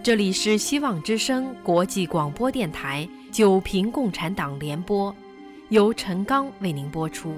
这里是希望之声国际广播电台九平共产党联播，由陈刚为您播出。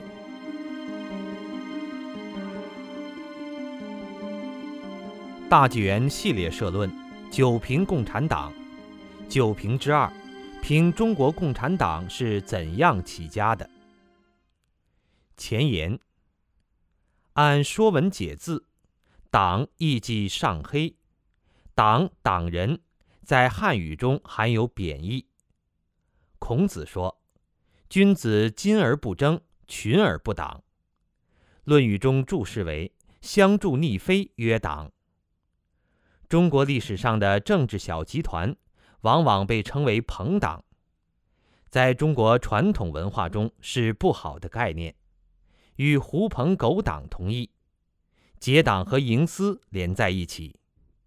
大纪元系列社论：九评共产党。九评之二，评中国共产党是怎样起家的。前言：按《说文解字》，党意即上黑，党、党人在汉语中含有贬义。孔子说：“君子今而不争，群而不党。”《论语》中注释为：“相助逆非，曰党。”中国历史上的政治小集团往往被称为朋党，在中国传统文化中是不好的概念，与狐朋狗党同义，结党和营私连在一起。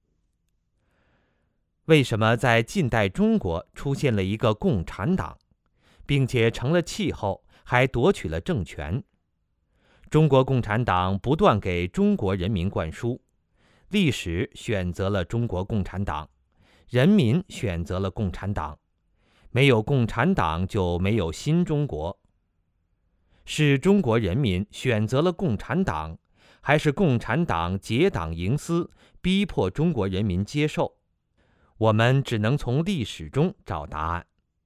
为什么在近代中国出现了一个共产党，并且成了气候，还夺取了政权？中国共产党不断给中国人民灌输，历史选择了中国共产党，人民选择了共产党，没有共产党就没有新中国。是中国人民选择了共产党，还是共产党结党营私，逼迫中国人民接受？我们只能从历史中找答案。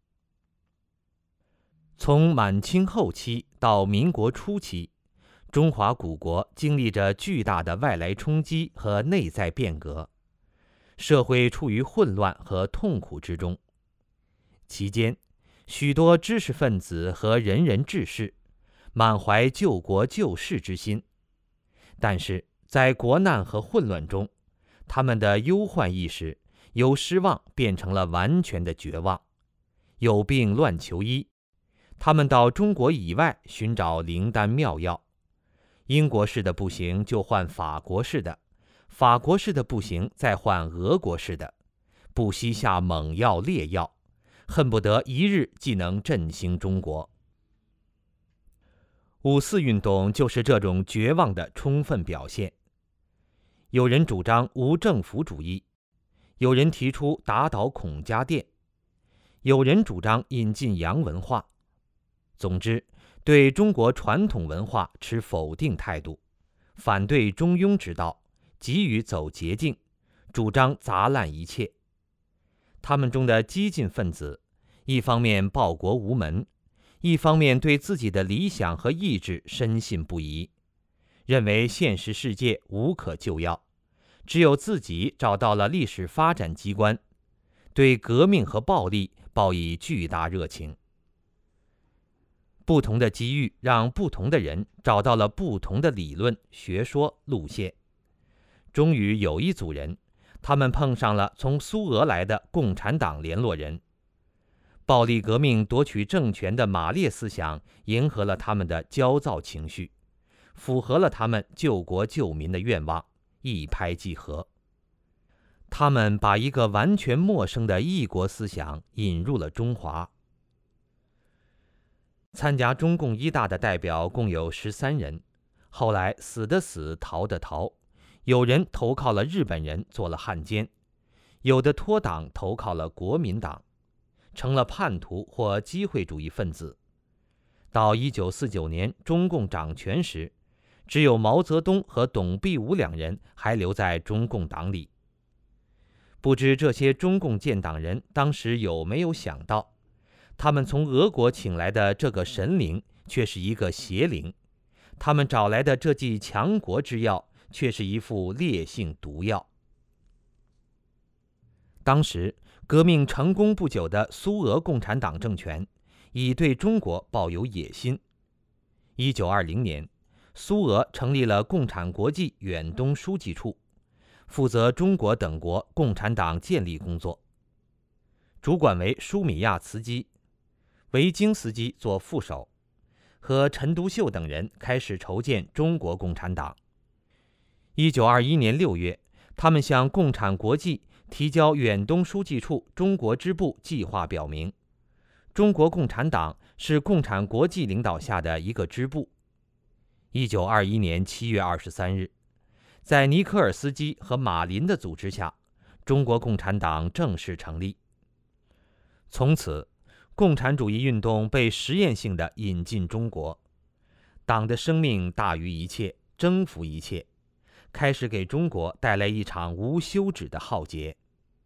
从满清后期到民国初期，中华古国经历着巨大的外来冲击和内在变革，社会处于混乱和痛苦之中。期间，许多知识分子和仁人志士满怀救国救世之心，但是在国难和混乱中，他们的忧患意识由失望变成了完全的绝望。有病乱求医，他们到中国以外寻找灵丹妙药。英国式的不行就换法国式的，法国式的不行再换俄国式的，不惜下猛药烈药，恨不得一日即能振兴中国。5·4运动就是这种绝望的充分表现。有人主张无政府主义，有人提出打倒孔家店，有人主张引进洋文化。总之，对中国传统文化持否定态度，反对中庸之道，急于走捷径，主张砸烂一切。他们中的激进分子，一方面报国无门，一方面对自己的理想和意志深信不疑，认为现实世界无可救药，只有自己找到了历史发展机关，对革命和暴力抱以巨大热情。不同的机遇让不同的人找到了不同的理论、学说、路线。终于有一组人，他们碰上了从苏俄来的共产党联络人。暴力革命夺取政权的马列思想迎合了他们的焦躁情绪，符合了他们救国救民的愿望，一拍即合。他们把一个完全陌生的异国思想引入了中华。参加中共一大的代表共有13人，后来死的死，逃的逃，有人投靠了日本人做了汉奸，有的脱党投靠了国民党，成了叛徒或机会主义分子。到1949年中共掌权时，只有毛泽东和董必武2人还留在中共党里。不知这些中共建党人当时有没有想到，他们从俄国请来的这个神灵却是一个邪灵，他们找来的这剂强国之药却是一副烈性毒药。当时革命成功不久的苏俄共产党政权已对中国抱有野心。1920年，苏俄成立了共产国际远东书记处，负责中国等国共产党建立工作，主管为舒米亚茨基，维京斯基做副手，和陈独秀等人开始筹建中国共产党。1921年6月，他们向共产国际提交远东书记处中国支部计划，表明中国共产党是共产国际领导下的一个支部。1921年7月23日，在尼科尔斯基和马林的组织下， 中国共产党正式成立。从此，共产主义运动被实验性地引进中国，党的生命大于一切，征服一切，开始给中国带来一场无休止的浩劫。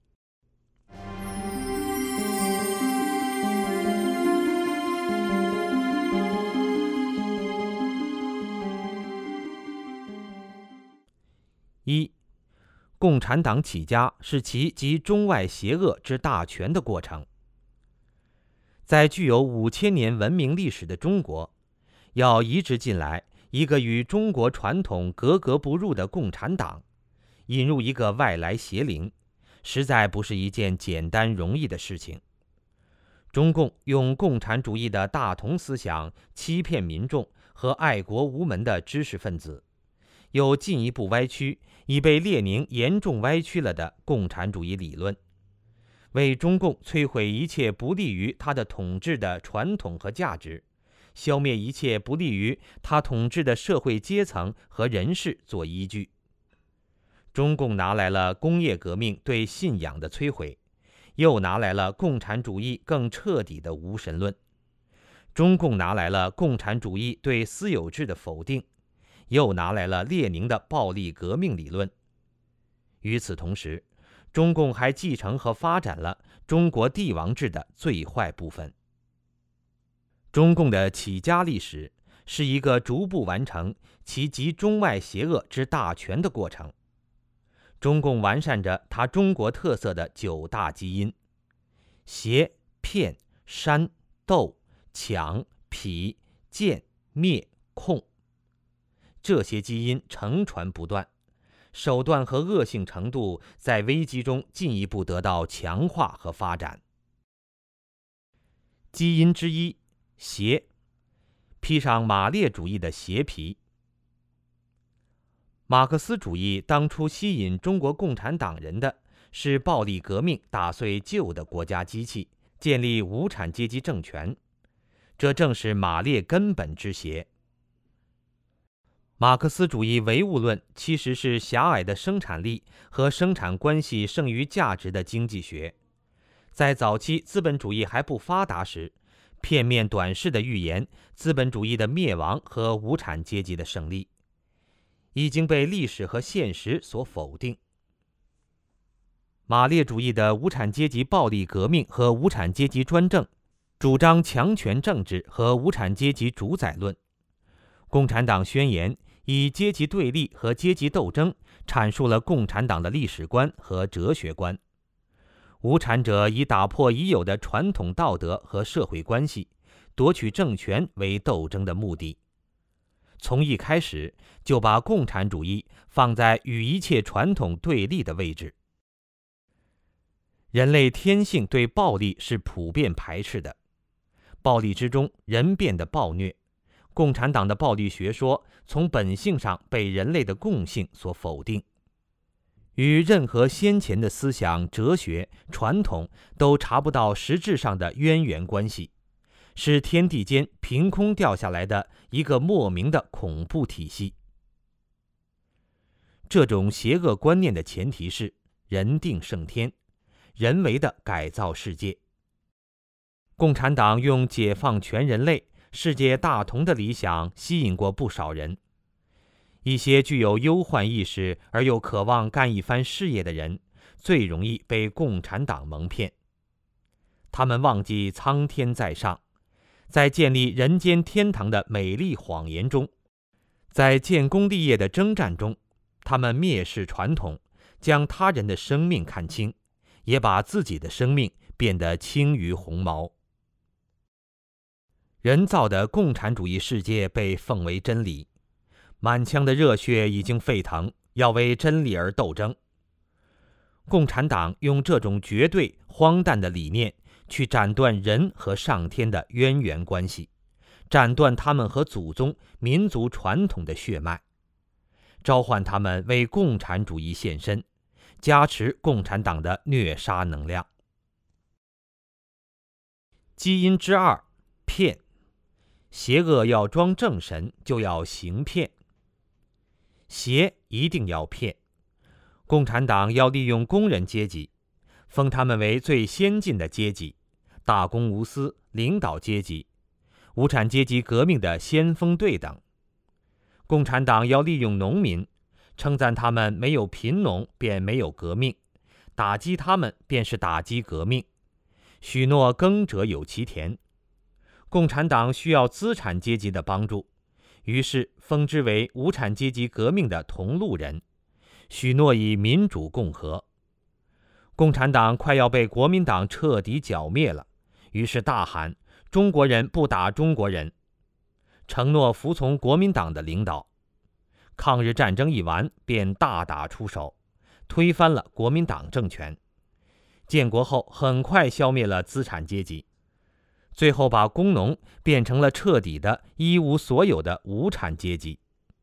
一，共产党起家是其集中外邪恶之大权的过程。在具有5000年文明历史的中国，要移植进来一个与中国传统格格不入的共产党，引入一个外来邪灵，实在不是一件简单容易的事情。中共用共产主义的大同思想欺骗民众和爱国无门的知识分子，又进一步歪曲已被列宁严重歪曲了的共产主义理论，为中共摧毁一切不利于他的统治的传统和价值，消灭一切不利于他统治的社会阶层和人士做依据。中共拿来了工业革命对信仰的摧毁，又拿来了共产主义更彻底的无神论。中共拿来了共产主义对私有制的否定，又拿来了列宁的暴力革命理论。与此同时，中共还继承和发展了中国帝王制的最坏部分。中共的起家历史是一个逐步完成其集中外邪恶之大权的过程。中共完善着它中国特色的9大基因：邪、骗、煽、斗、抢、痞、贱、灭、控。这些基因承传不断，手段和恶性程度在危机中进一步得到强化和发展。基因之一，邪，披上马列主义的邪皮。马克思主义当初吸引中国共产党人的是暴力革命打碎旧的国家机器，建立无产阶级政权，这正是马列根本之邪。马克思主义唯物论其实是狭隘的生产力和生产关系胜于价值的经济学，在早期资本主义还不发达时，片面短视的预言资本主义的灭亡和无产阶级的胜利，已经被历史和现实所否定。马列主义的无产阶级暴力革命和无产阶级专政，主张强权政治和无产阶级主宰论。共产党宣言以阶级对立和阶级斗争阐述了共产党的历史观和哲学观。无产者以打破已有的传统道德和社会关系，夺取政权为斗争的目的。从一开始就把共产主义放在与一切传统对立的位置。人类天性对暴力是普遍排斥的，暴力之中人变得暴虐。共产党的暴力学说从本性上被人类的共性所否定，与任何先前的思想、哲学、传统都查不到实质上的渊源关系，是天地间凭空掉下来的一个莫名的恐怖体系。这种邪恶观念的前提是人定胜天，人为的改造世界。共产党用解放全人类、世界大同的理想吸引过不少人。一些具有忧患意识而又渴望干一番事业的人，最容易被共产党蒙骗。他们忘记苍天在上，在建立人间天堂的美丽谎言中，在建功立业的征战中，他们蔑视传统，将他人的生命看轻，也把自己的生命变得轻于鸿毛。人造的共产主义世界被奉为真理，满腔的热血已经沸腾，要为真理而斗争。共产党用这种绝对荒诞的理念去斩断人和上天的渊源关系，斩断他们和祖宗、民族传统的血脉，召唤他们为共产主义献身，加持共产党的虐杀能量。基因之二，骗。邪恶要装正神，就要行骗。邪一定要骗。 共产党要利用工人阶级，封他们为最先进的阶级，大公无私、领导阶级，无产阶级革命的先锋队等。共产党要利用农民，称赞他们没有贫农便没有革命，打击他们便是打击革命，许诺耕者有其田。共产党需要资产阶级的帮助，于是封之为无产阶级革命的同路人，许诺以民主共和。共产党快要被国民党彻底剿灭了，于是大喊中国人不打中国人，承诺服从国民党的领导。抗日战争一完，便大打出手，推翻了国民党政权。建国后很快消灭了资产阶级，最后把工农变成了彻底的一无所有的无产阶级。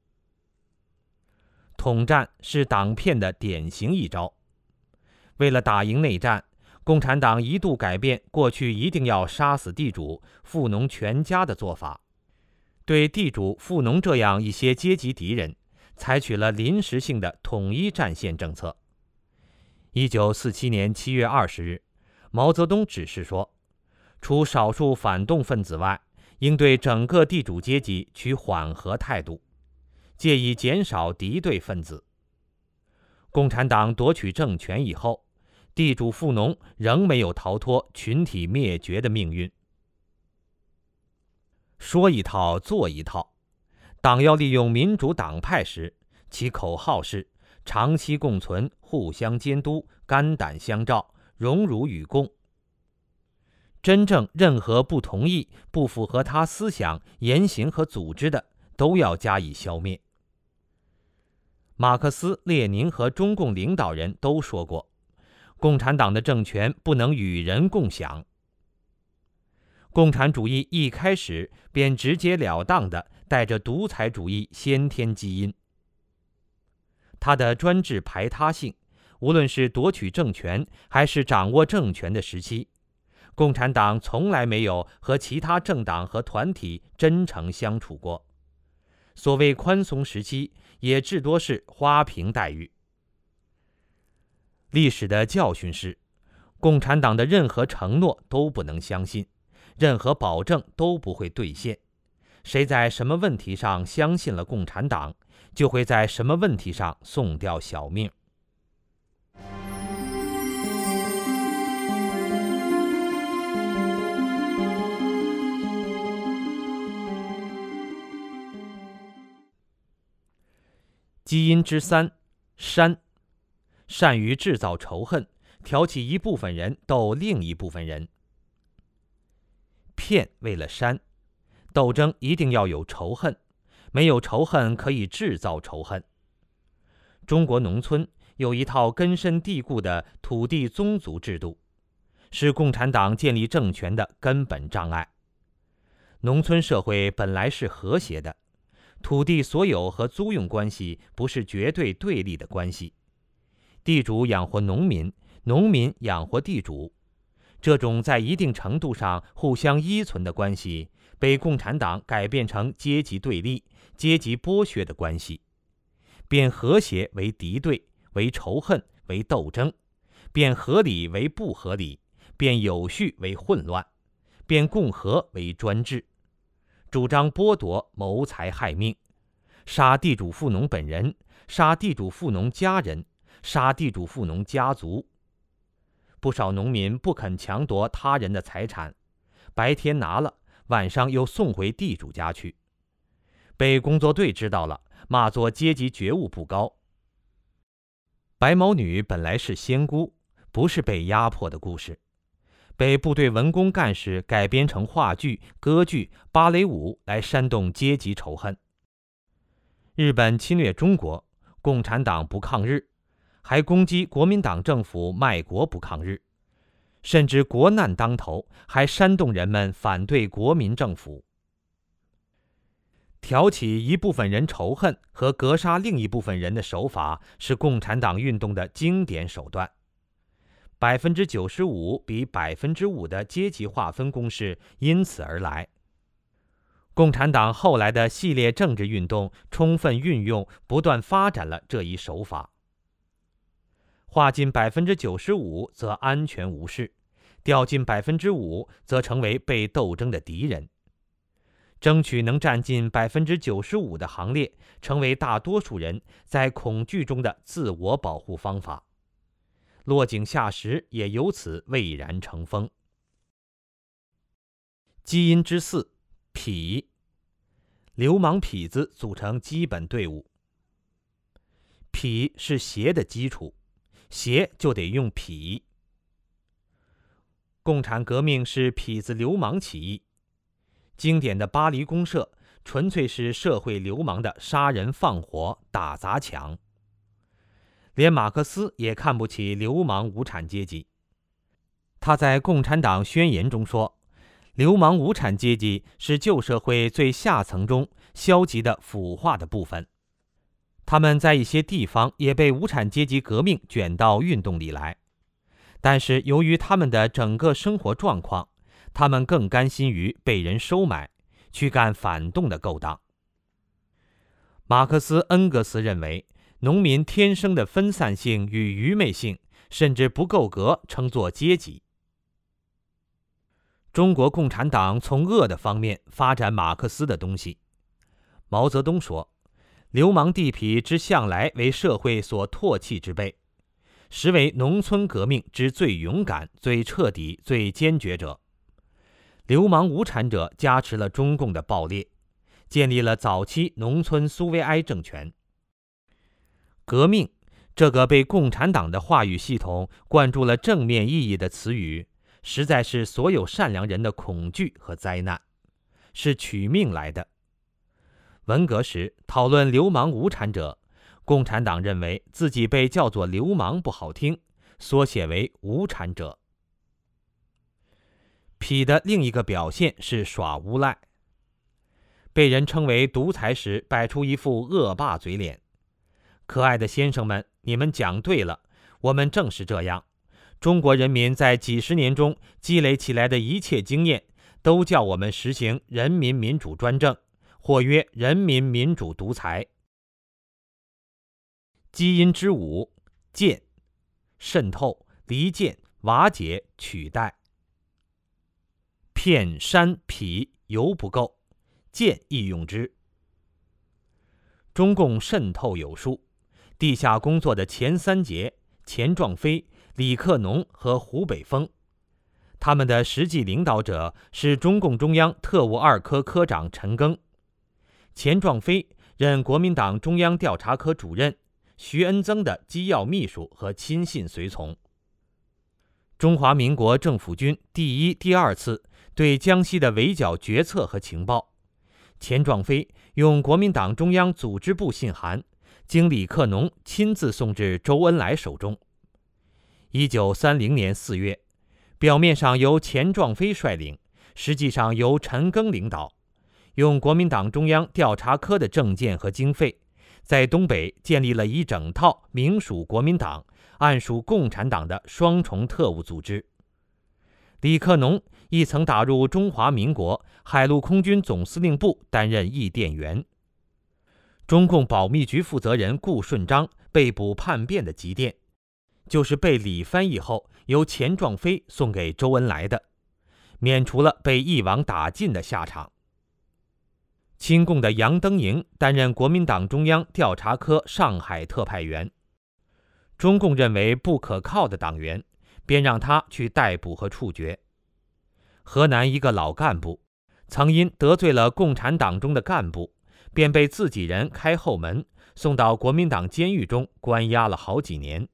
统战是党骗的典型一招。为了打赢内战，共产党一度改变过去一定要杀死地主、富农全家的做法，对地主、富农这样一些阶级敌人，采取了临时性的统一战线政策。1947年7月20日，毛泽东指示说，除少数反动分子外，应对整个地主阶级取缓和态度，借以减少敌对分子。共产党夺取政权以后，地主富农仍没有逃脱群体灭绝的命运。说一套做一套，党要利用民主党派时，其口号是长期共存、互相监督、肝胆相照、荣辱与共。真正任何不同意、不符合他思想、言行和组织的，都要加以消灭。马克思、列宁和中共领导人都说过，共产党的政权不能与人共享。共产主义一开始便直截了当地带着独裁主义先天基因。它的专制排他性，无论是夺取政权还是掌握政权的时期，共产党从来没有和其他政党和团体真诚相处过。所谓宽松时期，也至多是花瓶待遇。历史的教训是，共产党的任何承诺都不能相信，任何保证都不会兑现。谁在什么问题上相信了共产党，就会在什么问题上送掉小命。基因之三，煽，善于制造仇恨，挑起一部分人斗另一部分人。骗为了煽，斗争一定要有仇恨，没有仇恨可以制造仇恨。中国农村有一套根深蒂固的土地宗族制度，是共产党建立政权的根本障碍。农村社会本来是和谐的，土地所有和租用关系不是绝对对立的关系，地主养活农民，农民养活地主，这种在一定程度上互相依存的关系，被共产党改变成阶级对立、阶级剥削的关系，变和谐为敌对、为仇恨、为斗争，变合理为不合理，变有序为混乱，变共和为专制，主张剥夺、谋财害命，杀地主富农本人，杀地主富农家人，杀地主富农家族。不少农民不肯强夺他人的财产，白天拿了，晚上又送回地主家去。被工作队知道了，骂作阶级觉悟不高。白毛女本来是仙姑，不是被压迫的故事，被部队文工干事改编成话剧、歌剧、芭蕾舞来煽动阶级仇恨。日本侵略中国，共产党不抗日，还攻击国民党政府卖国不抗日，甚至国难当头，还煽动人们反对国民政府。挑起一部分人仇恨和格杀另一部分人的手法，是共产党运动的经典手段。95%比5%的阶级划分公式因此而来。共产党后来的系列政治运动充分运用、不断发展了这一手法。 划进95%则安全无事，掉进5%则成为被斗争的敌人。争取能占进95%的行列，成为大多数人在恐惧中的自我保护方法。落井下石也由此蔚然成风。基因之4，痞。流氓痞子组成基本队伍。痞是邪的基础，邪就得用痞。共产革命是痞子流氓起义，经典的巴黎公社纯粹是社会流氓的杀人放火、打砸抢。连马克思也看不起流氓无产阶级。他在《共产党宣言》中说，流氓无产阶级是旧社会最下层中消极的腐化的部分。他们在一些地方也被无产阶级革命卷到运动里来，但是由于他们的整个生活状况，他们更甘心于被人收买，去干反动的勾当。马克思、恩格斯认为，农民天生的分散性与愚昧性甚至不够格称作阶级。中国共产党从恶的方面发展马克思的东西。毛泽东说，流氓地痞之向来为社会所唾弃之辈，实为农村革命之最勇敢、最彻底、最坚决者。流氓无产者加持了中共的暴烈，建立了早期农村苏维埃政权。革命这个被共产党的话语系统灌注了正面意义的词语，实在是所有善良人的恐惧和灾难，是取命来的。文革时讨论流氓无产者，共产党认为自己被叫做流氓不好听，缩写为无产者。痞的另一个表现是耍无赖，被人称为独裁时摆出一副恶霸嘴脸。可爱的先生们，你们讲对了，我们正是这样。中国人民在几十年中积累起来的一切经验，都叫我们实行人民民主专政，或曰人民民主独裁。基因之5，渐。渗透、离间、瓦解、取代。骗、煽、痞犹不够，渐亦用之。中共渗透有术，地下工作的前3杰钱壮飞、李克农和胡北峰，他们的实际领导者是中共中央特务2科科长陈赓。钱壮飞任国民党中央调查科主任，徐恩曾的机要秘书和亲信随从。中华民国政府军第1、第2次对江西的围剿决策和情报，钱壮飞用国民党中央组织部信函，经李克农亲自送至周恩来手中。1930年4月，表面上由钱壮飞率领，实际上由陈赓领导，用国民党中央调查科的证件和经费，在东北建立了一整套明属国民党、暗属共产党的双重特务组织。李克农亦曾打入中华民国海陆空军总司令部担任译电员。中共保密局负责人顾顺章被捕叛变的急电，就是被李翻译后由钱壮飞送给周恩来的，免除了被一网打尽的下场。亲共的杨登营担任国民党中央调查科上海特派员，中共认为不可靠的党员，便让他去逮捕和处决。河南一个老干部曾因得罪了共产党中的干部，便被自己人开后门，送到国民党监狱中关押了好几年。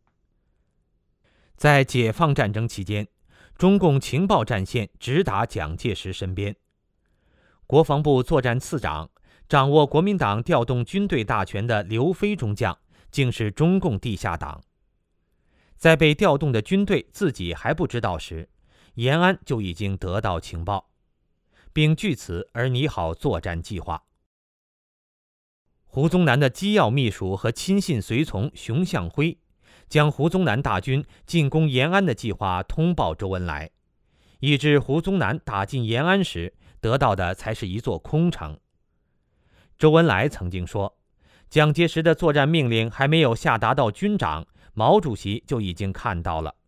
在解放战争期间，中共情报战线直达蒋介石身边。国防部作战次长、掌握国民党调动军队大权的刘飞中将，竟是中共地下党。在被调动的军队自己还不知道时，延安就已经得到情报，并据此而拟好作战计划。胡宗南的机要秘书和亲信随从熊向晖，将胡宗南大军进攻延安的计划通报周恩来，以致胡宗南打进延安时，得到的才是一座空城。周恩来曾经说，蒋介石的作战命令还没有下达到军长， 毛主席就已经看到了。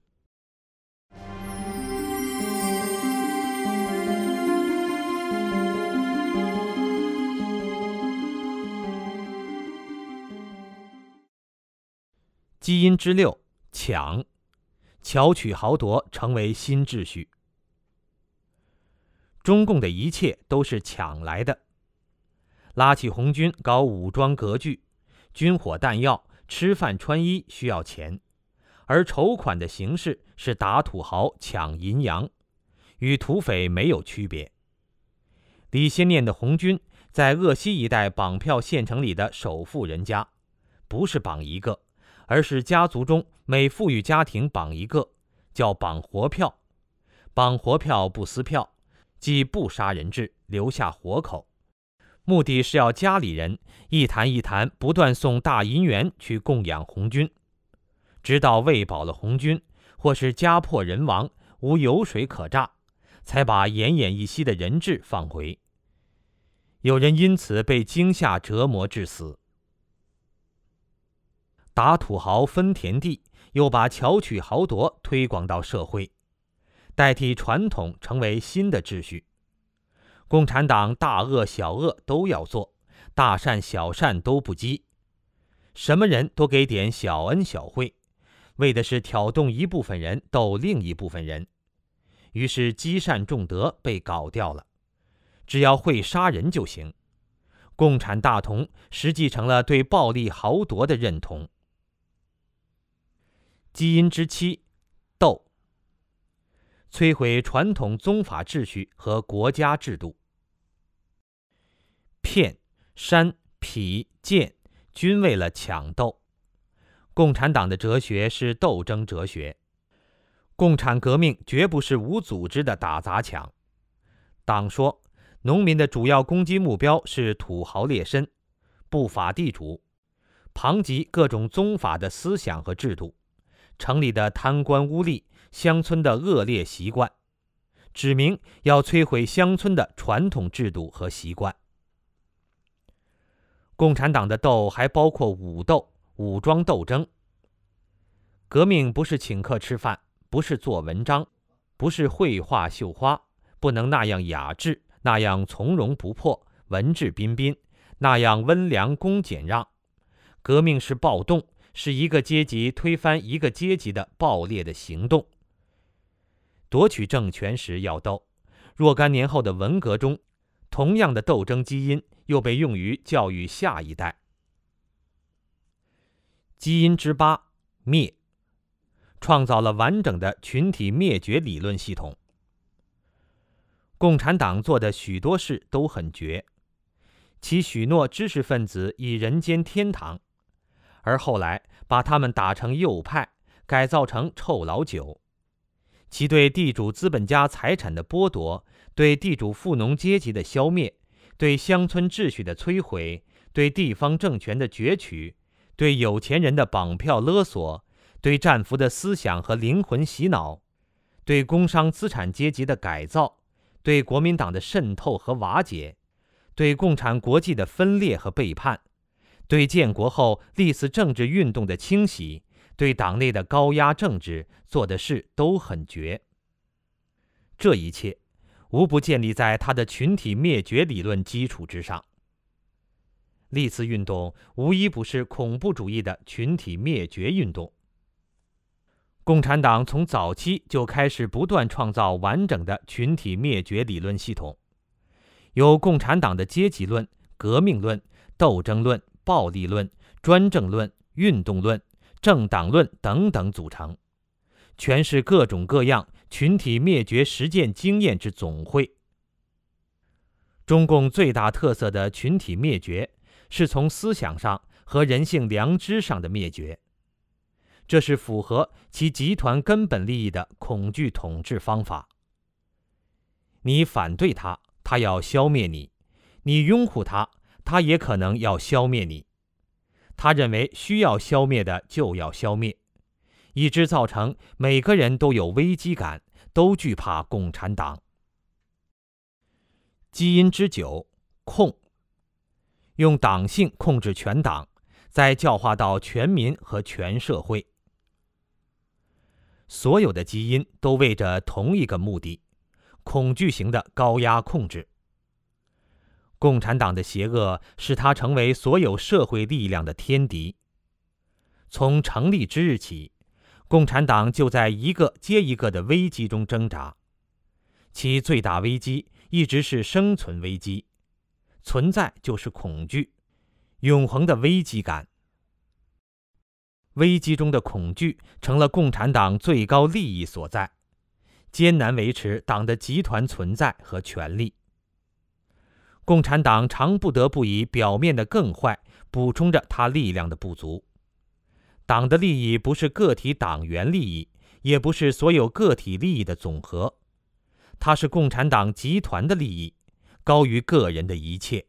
基因之6，抢，巧取豪夺成为新秩序。中共的一切都是抢来的，拉起红军搞武装割据，军火弹药、吃饭穿衣需要钱，而筹款的形式是打土豪抢银洋，与土匪没有区别。李先念的红军在鄂西一带绑票县城里的首富人家，不是绑一个，而是家族中每富裕家庭绑一个，叫绑活票。绑活票不撕票，即不杀人质，留下活口，目的是要家里人一坛一坛不断送大银元去供养红军，直到喂饱了红军，或是家破人亡，无油水可榨，才把奄奄一息的人质放回。有人因此被惊吓折磨致死。打土豪分田地，又把巧取豪夺推广到社会，代替传统成为新的秩序。共产党大恶小恶都要做，大善小善都不积，什么人都给点小恩小惠，为的是挑动一部分人斗另一部分人。于是积善重德被搞掉了，只要会杀人就行。共产大同实际成了对暴力豪夺的认同。基因之7，斗，摧毁传统宗法秩序和国家制度。骗、煽、痞、贱均为了抢斗。共产党的哲学是斗争哲学，共产革命绝不是无组织的打砸抢。党说，农民的主要攻击目标是土豪劣绅、不法地主，旁及各种宗法的思想和制度，城里的贪官污吏，乡村的恶劣习惯，指明要摧毁乡村的传统制度和习惯。共产党的斗还包括武斗、武装斗争。革命不是请客吃饭，不是做文章，不是绘画绣花，不能那样雅致，那样从容不迫，文质彬彬，那样温良恭俭让。革命是暴动，是一个阶级推翻一个阶级的暴烈的行动。夺取政权时要斗，若干年后的文革中，同样的斗争基因又被用于教育下一代。基因之8，灭，创造了完整的群体灭绝理论系统。共产党做的许多事都很绝，其许诺知识分子以人间天堂，而后来把他们打成右派，改造成臭老九。其对地主资本家财产的剥夺，对地主富农阶级的消灭，对乡村秩序的摧毁，对地方政权的攫取，对有钱人的绑票勒索，对战俘的思想和灵魂洗脑，对工商资产阶级的改造，对国民党的渗透和瓦解，对共产国际的分裂和背叛，对建国后历次政治运动的清洗，对党内的高压政治做的事都很绝。这一切无不建立在他的群体灭绝理论基础之上。历次运动无一不是恐怖主义的群体灭绝运动。共产党从早期就开始不断创造完整的群体灭绝理论系统，由共产党的阶级论、革命论、斗争论、暴力论、专政论、运动论、政党论等等组成，全是各种各样群体灭绝实践经验之总汇。中共最大特色的群体灭绝，是从思想上和人性良知上的灭绝，这是符合其集团根本利益的恐惧统治方法。你反对他，他要消灭你；你拥护他，他也可能要消灭你。他认为需要消灭的就要消灭，以致造成每个人都有危机感，都惧怕共产党。基因之9，控，用党性控制全党， 再教化到全民和全社会。所有的基因都为着同一个目的：恐惧型的高压控制。共产党的邪恶使它成为所有社会力量的天敌。从成立之日起，共产党就在一个接一个的危机中挣扎，其最大危机一直是生存危机，存在就是恐惧，永恒的危机感。危机中的恐惧成了共产党最高利益所在，艰难维持党的集团存在和权力。共产党常不得不以表面的更坏补充着他力量的不足。党的利益不是个体党员利益，也不是所有个体利益的总和，它是共产党集团的利益，高于个人的一切。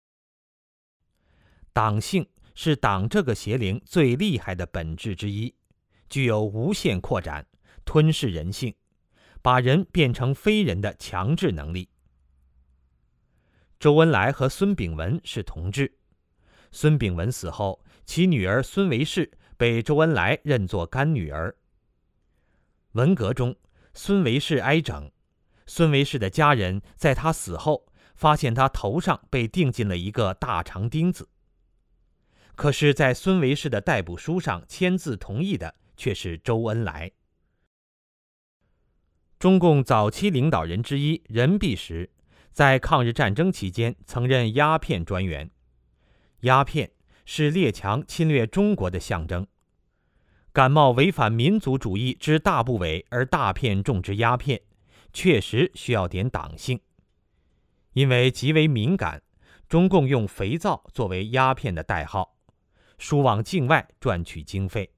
党性是党这个邪灵最厉害的本质之一，具有无限扩展、吞噬人性，把人变成非人的强制能力。周恩来和孙炳文是同志，孙炳文死后，其女儿孙维世被周恩来认作干女儿。文革中，孙维世挨整，孙维世的家人在他死后发现他头上被钉进了一个大长钉子。可是在孙维世的逮捕书上签字同意的却是周恩来。中共早期领导人之一任弼时，在抗日战争期间曾任鸦片专员。鸦片是列强侵略中国的象征。感冒违反民族主义之大部委而大片种植鸦片，确实需要点党性。因为极为敏感，中共用肥皂作为鸦片的代号，输往境外赚取经费。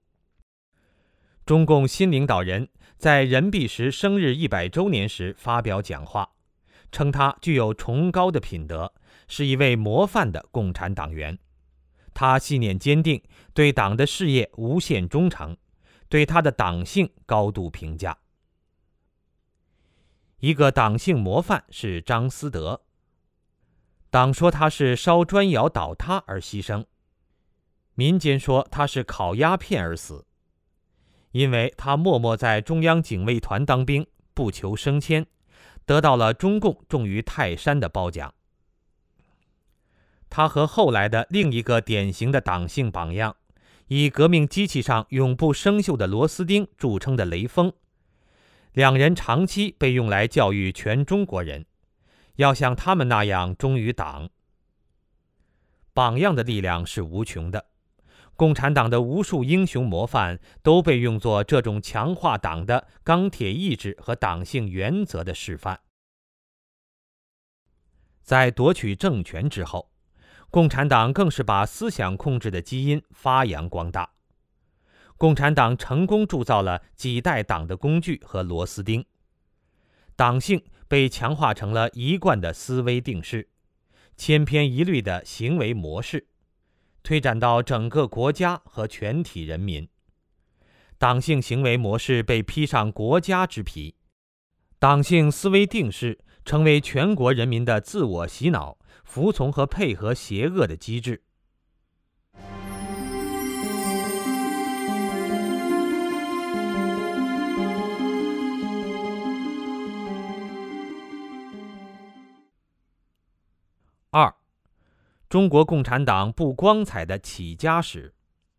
中共新领导人在任弼时生日100周年时发表讲话，称他具有崇高的品德，是一位模范的共产党员。他信念坚定，对党的事业无限忠诚，对他的党性高度评价。一个党性模范是张思德。党说他是烧砖窑倒塌而牺牲，民间说他是烤鸦片而死。因为他默默在中央警卫团当兵，不求升迁，得到了中共重于泰山的褒奖。他和后来的另一个典型的党性榜样，以革命机器上永不生锈的螺丝钉著称的雷锋，两人长期被用来教育全中国人，要像他们那样忠于党。榜样的力量是无穷的，共产党的无数英雄模范都被用作这种强化党的钢铁意志和党性原则的示范。在夺取政权之后，共产党更是把思想控制的基因发扬光大。共产党成功铸造了几代党的工具和螺丝钉，党性被强化成了一贯的思维定式，千篇一律的行为模式，推展到整个国家和全体人民。党性行为模式被披上国家之皮，党性思维定式成为全国人民的自我洗脑、服从和配合邪恶的机制。2. 中国共产党不光彩的起家史。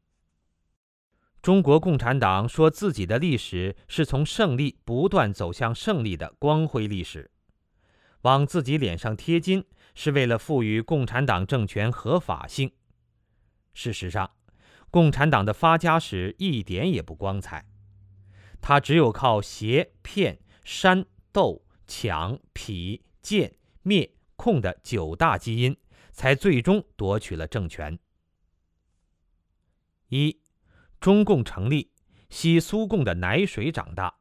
中国共产党说自己的历史是从胜利不断走向胜利的光辉历史，往自己脸上贴金是为了赋予共产党政权合法性。事实上，共产党的发家史一点也不光彩，它只有靠挟、骗、煽、斗、抢、痞、贱、灭、控的9大基因，才最终夺取了政权。1. 中共成立，吸苏共的奶水长大。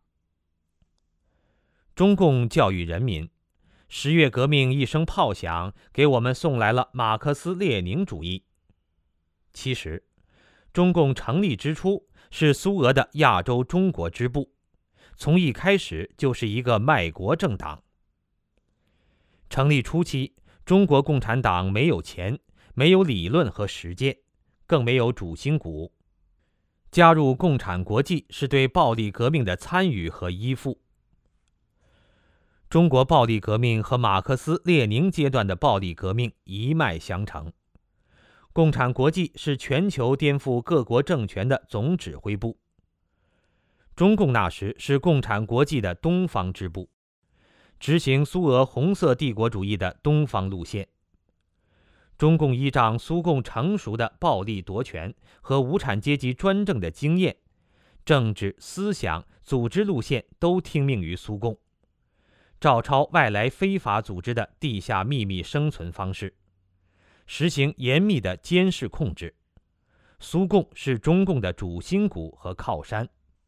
中共教育人民，10月革命一声炮响，给我们送来了马克思列宁主义。其实，中共成立之初是苏俄的亚洲中国支部，从一开始就是一个卖国政党。成立初期，中国共产党没有钱，没有理论和实践， 更没有主心骨。加入共产国际是对暴力革命的参与和依附。中国暴力革命和马克思列宁阶段的暴力革命一脉相承。共产国际是全球颠覆各国政权的总指挥部。中共那时是共产国际的东方支部，执行苏俄红色帝国主义的东方路线。中共依仗苏共成熟的暴力夺权和无产阶级专政的经验，政治、思想、组织路线都听命于苏共，照抄外来非法组织的地下秘密生存方式，实行严密的监视控制。苏共是中共的主心骨和靠山。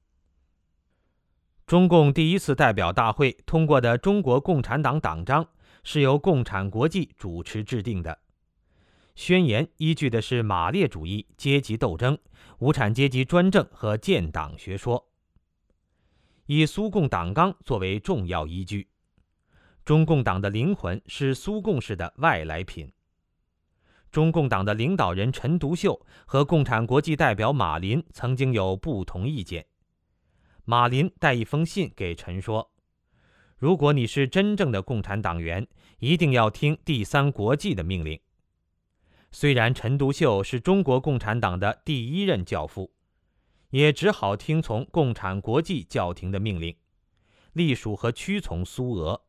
中共第一次代表大会通过的中国共产党党章是由共产国际主持制定的。宣言依据的是马列主义、阶级斗争、无产阶级专政和建党学说，以苏共党纲作为重要依据。中共党的灵魂是苏共式的外来品。中共党的领导人陈独秀和共产国际代表马林曾经有不同意见。马林带一封信给陈说：如果你是真正的共产党员，一定要听第三国际的命令。虽然陈独秀是中国共产党的第一任教父，也只好听从共产国际教廷的命令，隶属和屈从苏俄。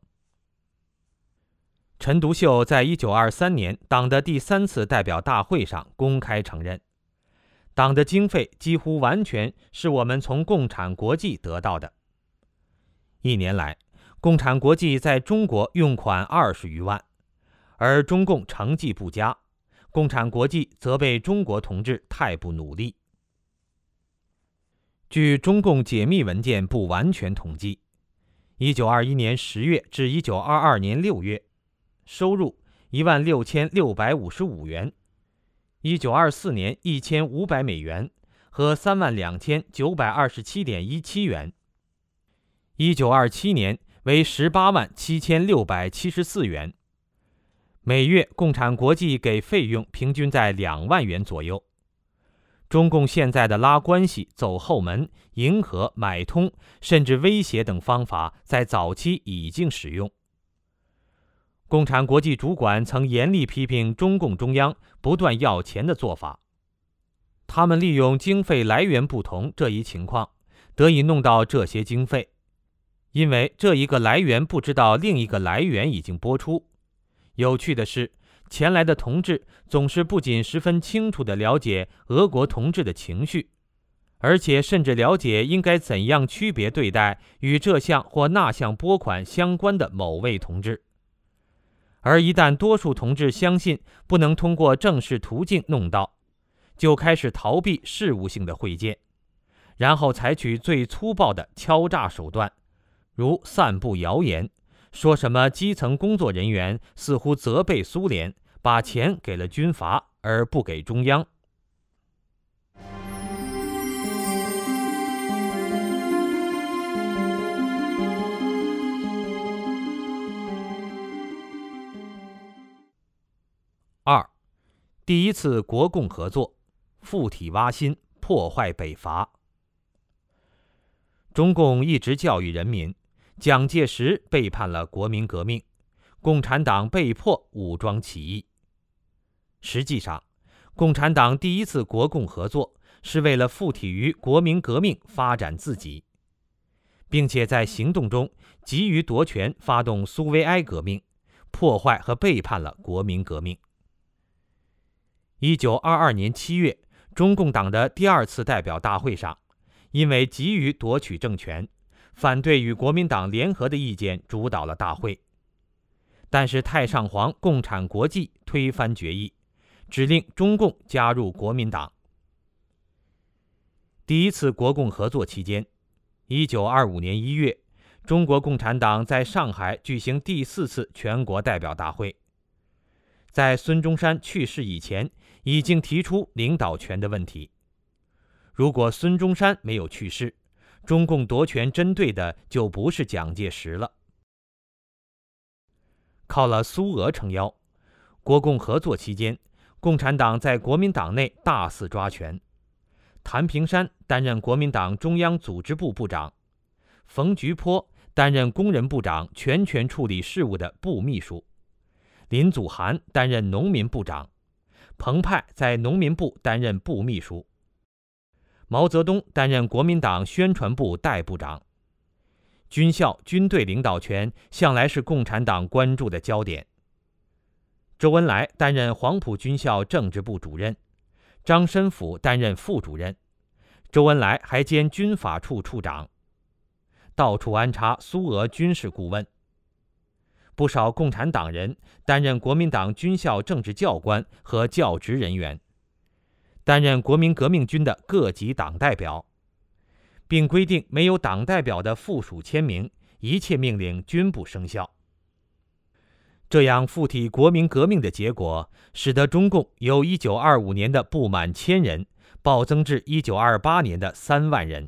陈独秀在1923年党的第3次代表大会上公开承认，党的经费几乎完全是我们从共产国际得到的。1年来，共产国际在中国用款20余万，而中共成绩不佳，共产国际则被中国同志太不努力。据中共解密文件不完全统计，1921年10月至1922年6月，收入16655元，1924年1500美元和32927.17元，1927年为187674元。每月共产国际给费用平均在2万元左右。中共现在的拉关系、走后门、迎合、买通，甚至威胁等方法在早期已经使用。共产国际主管曾严厉批评中共中央不断要钱的做法。他们利用经费来源不同这一情况，得以弄到这些经费，因为这一个来源不知道另一个来源已经播出。有趣的是，前来的同志总是不仅十分清楚地了解俄国同志的情绪，而且甚至了解应该怎样区别对待与这项或那项拨款相关的某位同志。而一旦多数同志相信不能通过正式途径弄到，就开始逃避事务性的会见，然后采取最粗暴的敲诈手段，如散布谣言，说什么基层工作人员似乎责备苏联，把钱给了军阀而不给中央。2. 第一次国共合作，附体挖心，破坏北伐。中共一直教育人民，蒋介石背叛了国民革命，共产党被迫武装起义。实际上，共产党第一次国共合作是为了附体于国民革命发展自己，并且在行动中急于夺权，发动苏维埃革命，破坏和背叛了国民革命。1922年7月，中共党的第2次代表大会上，因为急于夺取政权，反对与国民党联合的意见主导了大会。但是太上皇共产国际推翻决议，指令中共加入国民党。第一次国共合作期间，1925年1月，中国共产党在上海举行第4次全国代表大会。在孙中山去世以前，已经提出领导权的问题。如果孙中山没有去世，中共夺权针对的就不是蒋介石了。靠了苏俄撑腰，国共合作期间， 共产党在国民党内大肆抓权。谭平山担任国民党中央组织部部长，冯菊坡担任工人部长，全权处理事务的部秘书，林祖涵担任农民部长，彭湃在农民部担任部秘书，毛泽东担任国民党宣传部代部长。军校、军队领导权向来是共产党关注的焦点。周恩来担任黄埔军校政治部主任，张申府担任副主任，周恩来还兼军法处处长，到处安插苏俄军事顾问。不少共产党人担任国民党军校政治教官和教职人员，担任国民革命军的各级党代表，并规定没有党代表的附属签名，一切命令均不生效。这样附体国民革命的结果，使得中共由1925年的不满1000人暴增至1928年的3万人。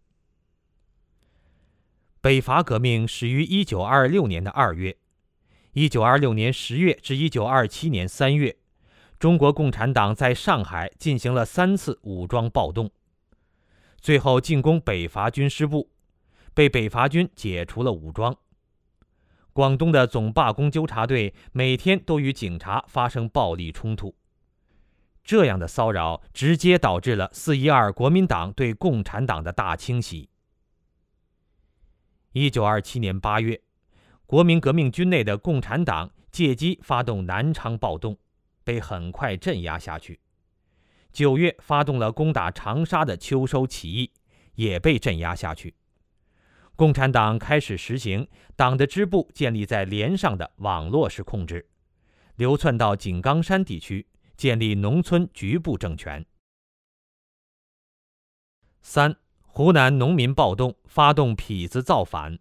北伐革命始于1926年的2月，1926年10月至1927年3月，中国共产党在上海进行了3次武装暴动，最后进攻北伐军师部，被北伐军解除了武装。广东的总罢工纠察队每天都与警察发生暴力冲突，这样的骚扰直接导致了4·12国民党对共产党的大清洗。1927年8月，国民革命军内的共产党借机发动南昌暴动，被很快镇压下去。9月发动了攻打长沙的秋收起义，也被镇压下去。共产党开始实行党的支部建立在连上的网络式控制，流窜到井冈山地区，建立农村局部政权。3. 湖南农民暴动，发动痞子造反。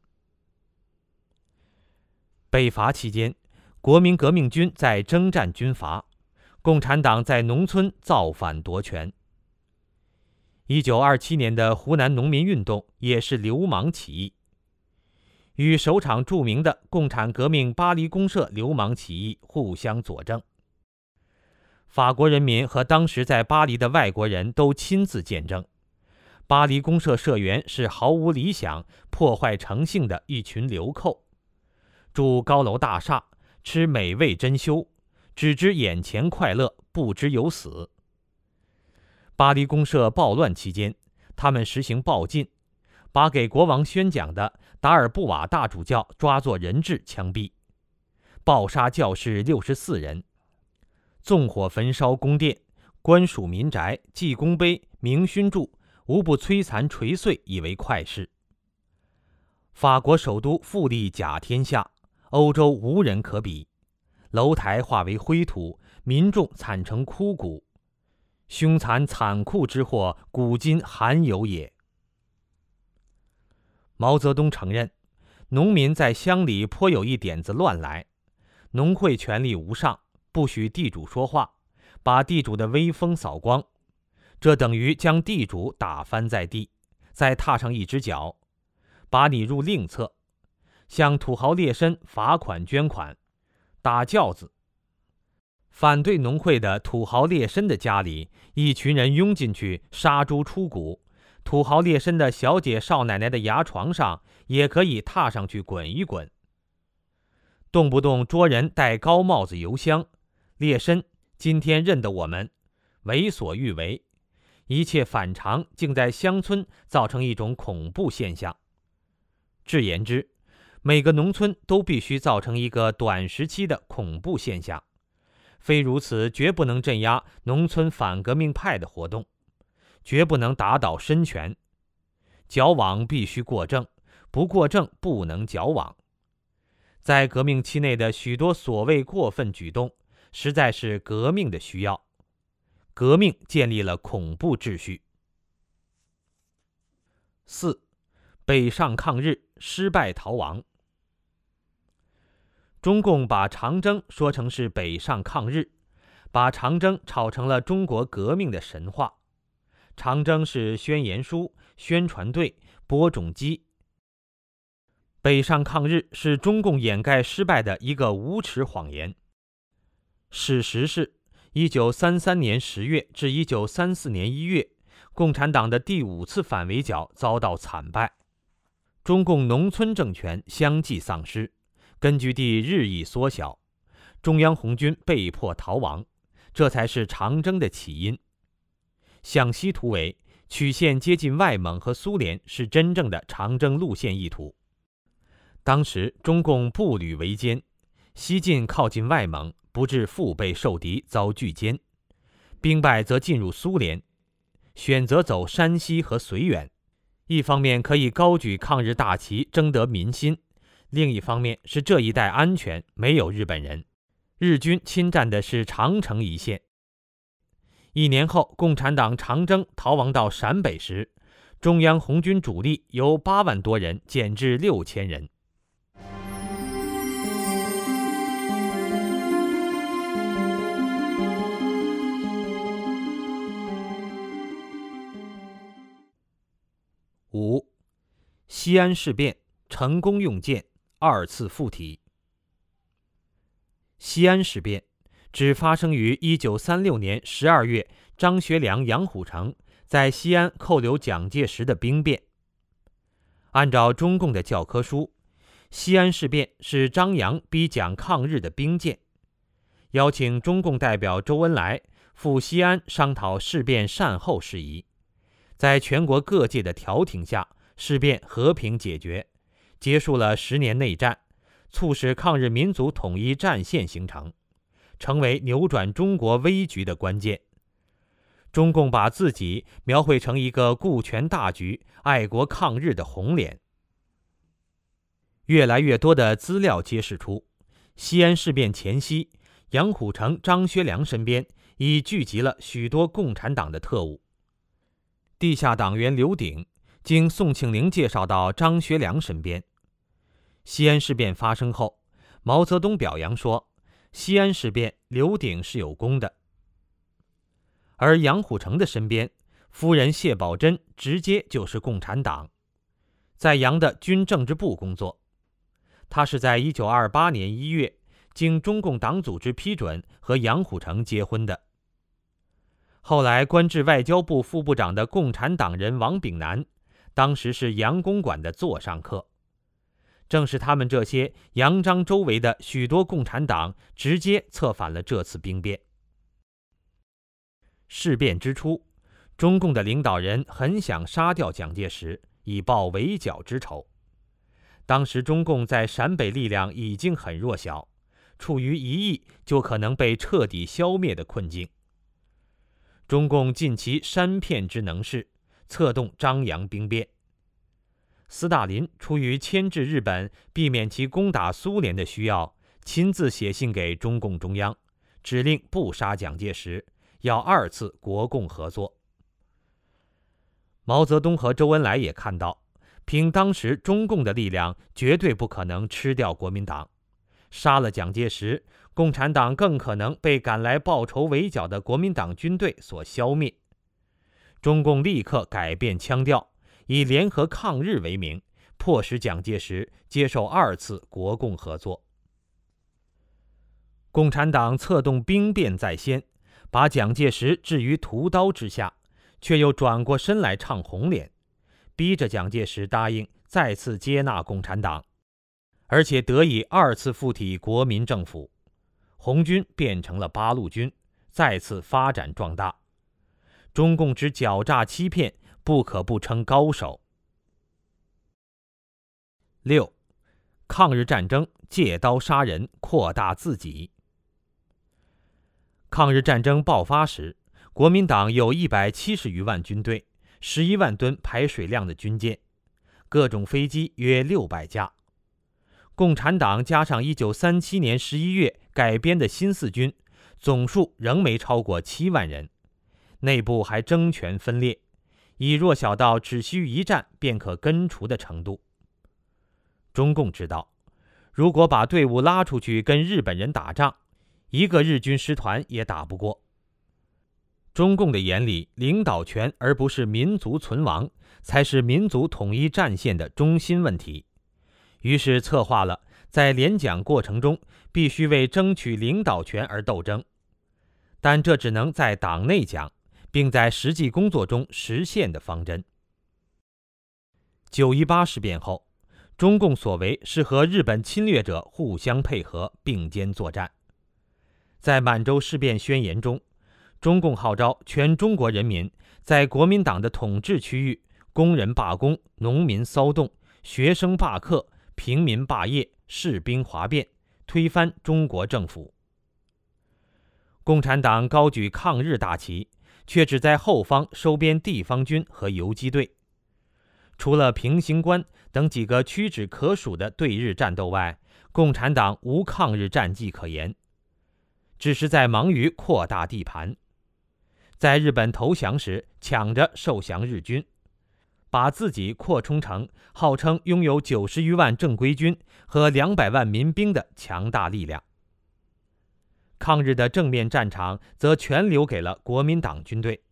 北伐期间，国民革命军在征战军阀，共产党在农村造反夺权。1927年的湖南农民运动也是流氓起义，与首场著名的共产革命巴黎公社流氓起义互相佐证。法国人民和当时在巴黎的外国人都亲自见证，巴黎公社社员是毫无理想、破坏诚信的一群流寇，住高楼大厦，吃美味珍馐，只知眼前快乐，不知有死。巴黎公社暴乱期间，他们实行暴禁，把给国王宣讲的达尔布瓦大主教抓作人质枪毙，暴杀教士64人，纵火焚烧宫殿、官署民宅、记功碑、明勋柱，无不摧残锤碎，以为快事。法国首都富丽甲天下，欧洲无人可比，楼台化为灰土，民众惨成枯骨，凶残残酷之祸，古今罕有也。毛泽东承认，农民在乡里颇有一点子乱来，农会权力无上，不许地主说话，把地主的威风扫光，这等于将地主打翻在地，再踏上一只脚，把你入另册，向土豪劣绅罚款捐款，打轿子。反对农会的土豪劣绅的家里，一群人拥进去杀猪出骨，土豪劣绅的小姐少奶奶的牙床上也可以踏上去滚一滚。动不动捉人戴高帽子游乡，劣绅今天认得我们，为所欲为，一切反常竟在乡村造成一种恐怖现象。至言之，每个农村都必须造成一个短时期的恐怖现象，非如此绝不能镇压农村反革命派的活动，绝不能打倒绅权。矫枉必须过正，不过正不能矫枉。在革命期内的许多所谓过分举动，实在是革命的需要。革命建立了恐怖秩序。4. 北上抗日，失败逃亡。中共把长征说成是北上抗日，把长征炒成了中国革命的神话。长征是宣言书、宣传队、播种机。北上抗日是中共掩盖失败的一个无耻谎言。事实是 1933年10月至1934年1月，共产党的第5次反围剿遭到惨败，中共农村政权相继丧失，根据地日益缩小，中央红军被迫逃亡，这才是长征的起因。向西突围，曲线接近外蒙和苏联，是真正的长征路线意图。当时中共步履维艰，西进靠近外蒙，不致腹背受敌遭拒歼；兵败则进入苏联，选择走山西和绥远。一方面可以高举抗日大旗，争得民心；另一方面是这一带安全，没有日本人。日军侵占的是长城一线。1年后，共产党长征逃亡到陕北时，中央红军主力由8万多人减至6000人。5. 西安事变成功用剑，2次附体。西安事变指发生于1936年12月张学良、杨虎城在西安扣留蒋介石的兵变。按照中共的教科书，西安事变是张杨逼蒋抗日的兵谏，邀请中共代表周恩来赴西安商讨事变善后事宜。在全国各界的调停下，事变和平解决，结束了10年内战，促使抗日民族统一战线形成，成为扭转中国危局的关键。中共把自己描绘成一个顾全大局、爱国抗日的红脸。越来越多的资料揭示出，西安事变前夕，杨虎城、张学良身边已聚集了许多共产党的特务。地下党员刘鼎经宋庆龄介绍到张学良身边。西安事变发生后，毛泽东表扬说，西安事变刘鼎是有功的。而杨虎城的身边，夫人谢宝珍直接就是共产党，在杨的军政治部工作。他是在1928年1月经中共党组织批准和杨虎城结婚的。后来官至外交部副部长的共产党人王炳南，当时是杨公馆的座上客。正是他们这些杨张周围的许多共产党直接策反了这次兵变。事变之初，中共的领导人很想杀掉蒋介石，以报围剿之仇。当时中共在陕北力量已经很弱小，处于1亿就可能被彻底消灭的困境。中共尽其煽骗之能事，策动张杨兵变。斯大林出于牵制日本、避免其攻打苏联的需要，亲自写信给中共中央，指令不杀蒋介石，要2次国共合作。毛泽东和周恩来也看到，凭当时中共的力量，绝对不可能吃掉国民党。杀了蒋介石，共产党更可能被赶来报仇围剿的国民党军队所消灭。中共立刻改变腔调，以联合抗日为名，迫使蒋介石接受2次国共合作。共产党策动兵变在先，把蒋介石置于屠刀之下，却又转过身来唱红脸，逼着蒋介石答应再次接纳共产党，而且得以2次附体国民政府，红军变成了八路军，再次发展壮大。中共之狡诈欺骗，不可不称高手。6. 抗日战争借刀杀人，扩大自己。抗日战争爆发时，国民党有170余万军队，11万吨排水量的军舰，各种飞机约600架。共产党加上1937年11月改编的新四军，总数仍没超过7万人，内部还争权分裂，已弱小到只需一战便可根除的程度。中共知道，如果把队伍拉出去跟日本人打仗，一个日军师团也打不过。中共的眼里，领导权而不是民族存亡，才是民族统一战线的中心问题。于是策划了在联蒋过程中必须为争取领导权而斗争。 但这只能在党内讲，并在实际工作中实现的方针。9·18事变后，中共所为是和日本侵略者互相配合，并肩作战。在满洲事变宣言中，中共号召全中国人民在国民党的统治区域，工人罢工、农民骚动、学生罢课、平民罢业、士兵哗变，推翻中国政府。共产党高举抗日大旗，却只在后方收编地方军和游击队。除了平型关等几个屈指可数的对日战斗外，共产党无抗日战绩可言，只是在忙于扩大地盘。在日本投降时，抢着受降日军，把自己扩充成号称拥有90余万正规军和200万民兵的强大力量。抗日的正面战场则全留给了国民党军队。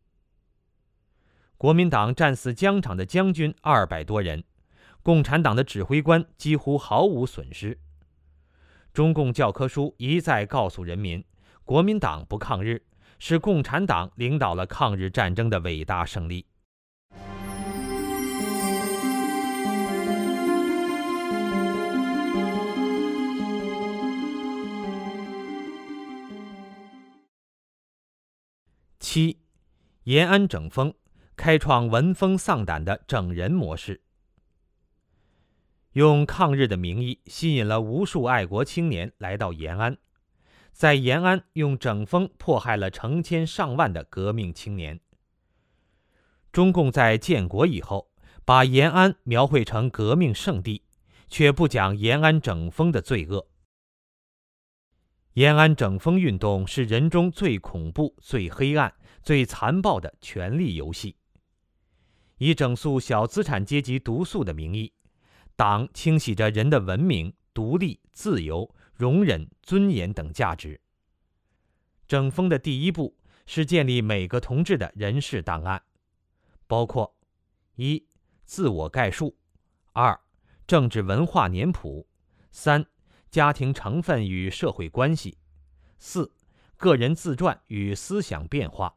国民党战死疆场的将军200多人，共产党的指挥官几乎毫无损失。中共教科书一再告诉人民，国民党不抗日，是共产党领导了抗日战争的伟大胜利。7. 延安整风，开创闻风丧胆的整人模式。用抗日的名义吸引了无数爱国青年来到延安，在延安用整风迫害了成千上万的革命青年。中共在建国以后，把延安描绘成革命圣地，却不讲延安整风的罪恶。延安整风运动是人中最恐怖、最黑暗、最残暴的权力游戏。以整肃小资产阶级毒素的名义，党清洗着人的文明、独立、自由、容忍、尊严等价值。整风的第一步是建立每个同志的人事档案，包括1. 自我概述， 2. 政治文化年谱， 3. 家庭成分与社会关系， 4. 个人自传与思想变化，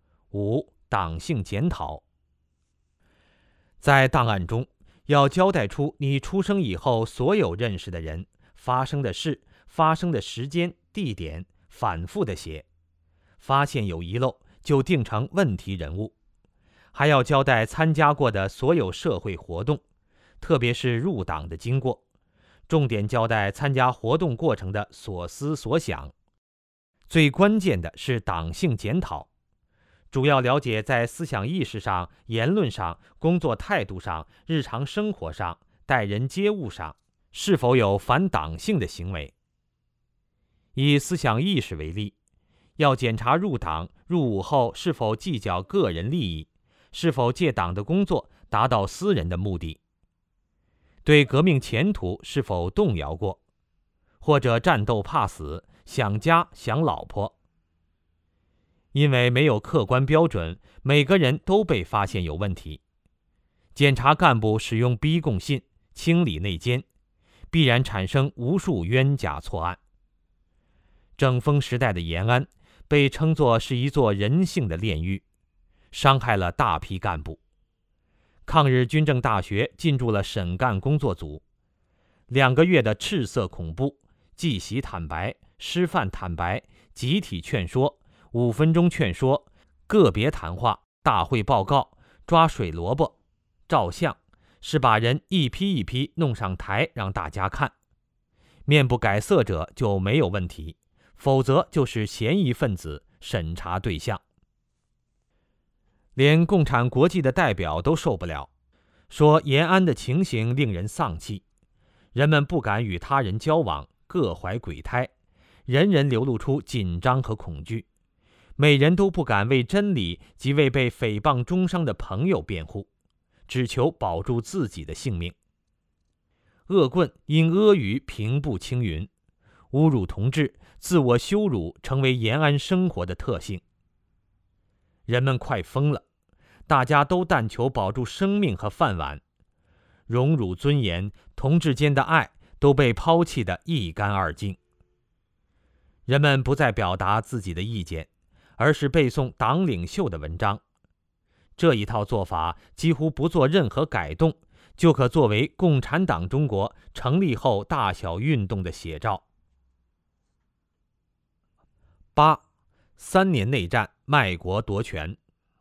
5. 党性检讨。在档案中，要交代出你出生以后所有认识的人、发生的事、发生的时间、地点，反复的写，发现有遗漏就定成问题人物。还要交代参加过的所有社会活动，特别是入党的经过，重点交代参加活动过程的所思所想。最关键的是党性检讨，主要了解在思想意识上、言论上、工作态度上、日常生活上、待人接物上，是否有反党性的行为。以思想意识为例，要检查入党入伍后是否计较个人利益，是否借党的工作达到私人的目的，对革命前途是否动摇过，或者战斗怕死，想家想老婆。因为没有客观标准，每个人都被发现有问题。检察干部使用逼供信，清理内奸，必然产生无数冤假错案。整风时代的延安被称作是一座人性的炼狱，伤害了大批干部。抗日军政大学进驻了审干工作组，2个月的赤色恐怖、记习坦白、师范坦白、集体劝说、5分钟劝说、个别谈话、大会报告、抓水萝卜、照相，是把人一批一批弄上台让大家看。面不改色者就没有问题，否则就是嫌疑分子，审查对象。连共产国际的代表都受不了，说延安的情形令人丧气，人们不敢与他人交往，各怀鬼胎，人人流露出紧张和恐惧，每人都不敢为真理及为被诽谤中伤的朋友辩护，只求保住自己的性命。恶棍因阿谀平步青云，侮辱同志、自我羞辱成为延安生活的特性。人们快疯了，大家都但求保住生命和饭碗，荣辱尊严、同志间的爱都被抛弃得一干二净。 人们不再表达自己的意见，而是背诵党领袖的文章。这一套做法几乎不做任何改动，就可作为共产党中国成立后大小运动的写照。8. 3年内战，卖国夺权。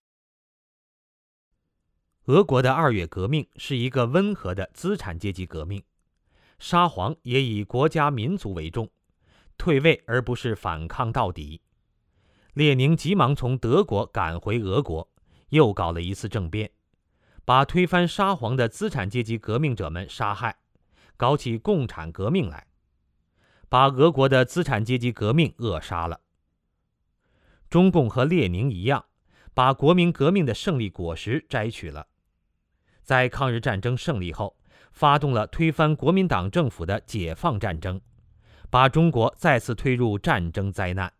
俄国的2月革命是一个温和的资产阶级革命，沙皇也以国家民族为重，退位而不是反抗到底。列宁急忙从德国赶回俄国，又搞了一次政变，把推翻沙皇的资产阶级革命者们杀害，搞起共产革命来，把俄国的资产阶级革命扼杀了。中共和列宁一样，把国民革命的胜利果实摘取了。在抗日战争胜利后，发动了推翻国民党政府的解放战争，把中国再次推入战争灾难。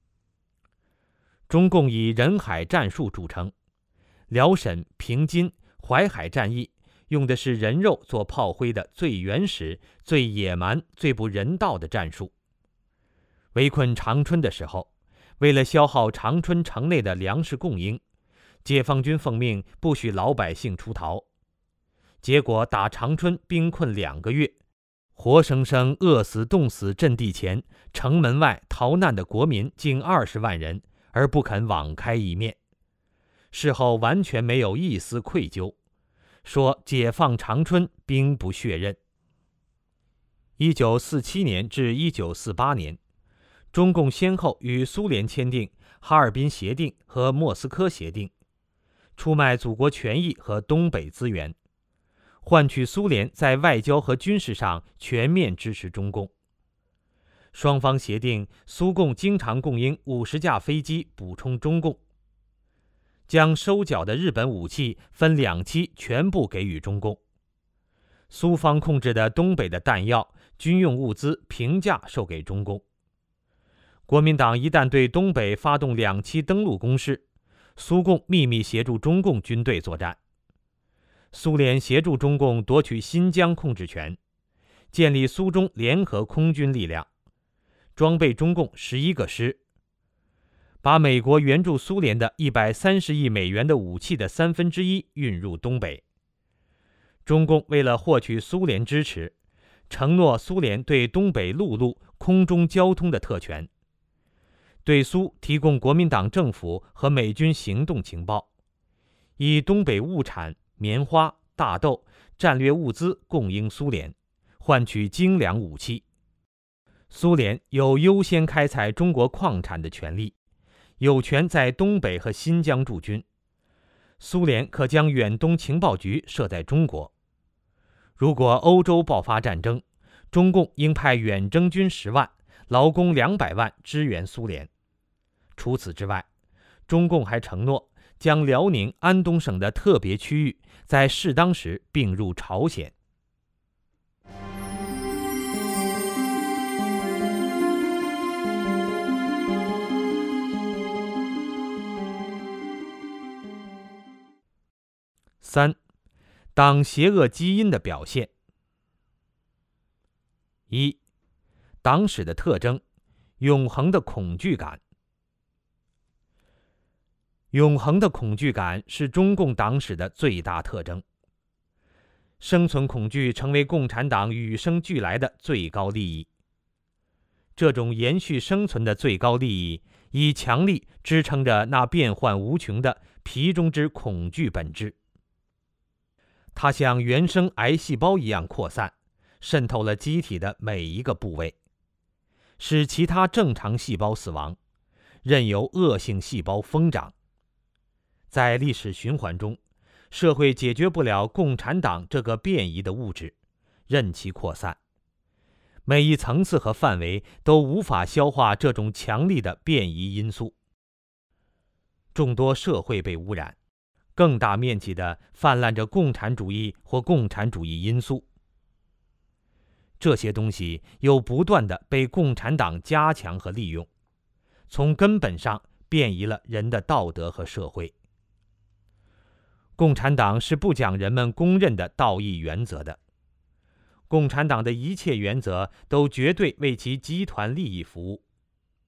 中共以人海战术著称，辽沈、平津、淮海战役用的是人肉做炮灰的最原始、最野蛮、最不人道的战术。围困长春的时候，为了消耗长春城内的粮食供应，解放军奉命不许老百姓出逃。结果打长春兵困2个月，活生生饿死冻死阵地前城门外逃难的国民近20万人，而不肯网开一面。事后完全没有一丝愧疚，说解放长春兵不血刃。1947年至1948年，中共先后与苏联签订哈尔滨协定和莫斯科协定，出卖祖国权益和东北资源，换取苏联在外交和军事上全面支持中共。双方协定，苏共经常供应50架飞机补充中共，将收缴的日本武器分2期全部给予中共。苏方控制的东北的弹药、军用物资平价售给中共。国民党一旦对东北发动2期登陆攻势，苏共秘密协助中共军队作战。苏联协助中共夺取新疆控制权，建立苏中联合空军力量，装备中共11个师，把美国援助苏联的130亿美元的武器的1/3运入东北。中共为了获取苏联支持，承诺苏联对东北陆路、空中交通的特权，对苏提供国民党政府和美军行动情报，以东北物产、棉花、大豆、战略物资供应苏联，换取精良武器。苏联有优先开采中国矿产的权利，有权在东北和新疆驻军。苏联可将远东情报局设在中国。如果欧洲爆发战争，中共应派远征军10万、劳工200万支援苏联。除此之外，中共还承诺将辽宁、安东省的特别区域在适当时并入朝鲜。3. 党邪恶基因的表现。1. 党史的特征：永恒的恐惧感。永恒的恐惧感是中共党史的最大特征。生存恐惧成为共产党与生俱来的最高利益。这种延续生存的最高利益，以强力支撑着那变幻无穷的皮中之恐惧本质。它像原生癌细胞一样扩散，渗透了机体的每一个部位，使其他正常细胞死亡，任由恶性细胞疯长。在历史循环中，社会解决不了共产党这个变异的物质，任其扩散。每一层次和范围都无法消化这种强力的变异因素。众多社会被污染，更大面积地泛滥着共产主义或共产主义因素。这些东西又不断地被共产党加强和利用，从根本上变异了人的道德和社会。共产党是不讲人们公认的道义原则的，共产党的一切原则都绝对为其集团利益服务。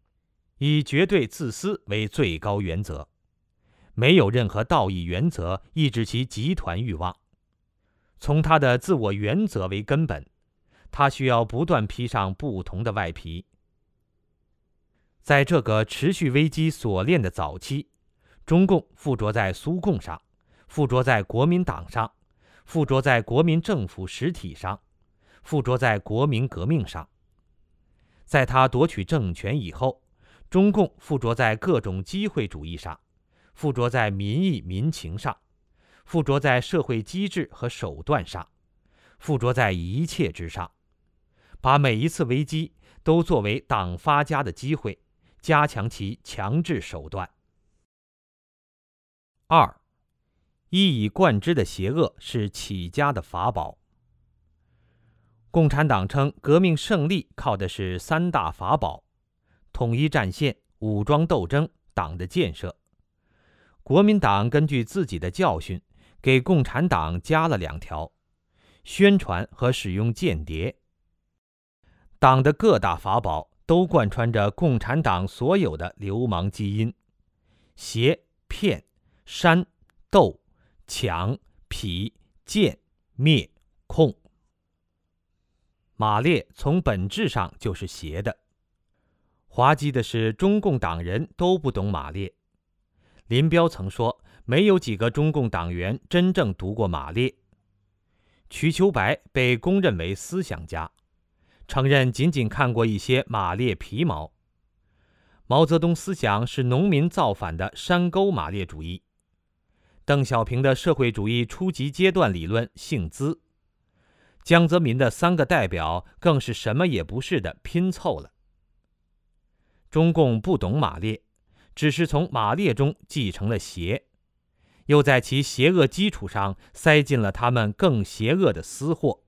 以绝对自私为最高原则，没有任何道义原则抑制其集团欲望。从他的自我原则为根本，他需要不断披上不同的外皮。在这个持续危机锁链的早期，中共附着在苏共上，附着在国民党上，附着在国民政府实体上，附着在国民革命上。在他夺取政权以后，中共附着在各种机会主义上，附着在民意民情上，附着在社会机制和手段上，附着在一切之上，把每一次危机都作为党发家的机会，加强其强制手段。2. 一以贯之的邪恶是起家的法宝。共产党称革命胜利靠的是3大法宝：统一战线、武装斗争、党的建设。国民党根据自己的教训，给共产党加了2条：宣传和使用间谍。党的各大法宝都贯穿着共产党所有的流氓基因：邪、骗、煽、斗、抢、痞、贱、灭、控。马列从本质上就是邪的。滑稽的是，中共党人都不懂马列。林彪曾说，没有几个中共党员真正读过马列。瞿秋白被公认为思想家，承认仅仅看过一些马列皮毛。毛泽东思想是农民造反的山沟马列主义。邓小平的社会主义初级阶段理论姓资。江泽民的3个代表更是什么也不是的拼凑了。中共不懂马列，只是从马列中继承了邪，又在其邪恶基础上塞进了他们更邪恶的私货。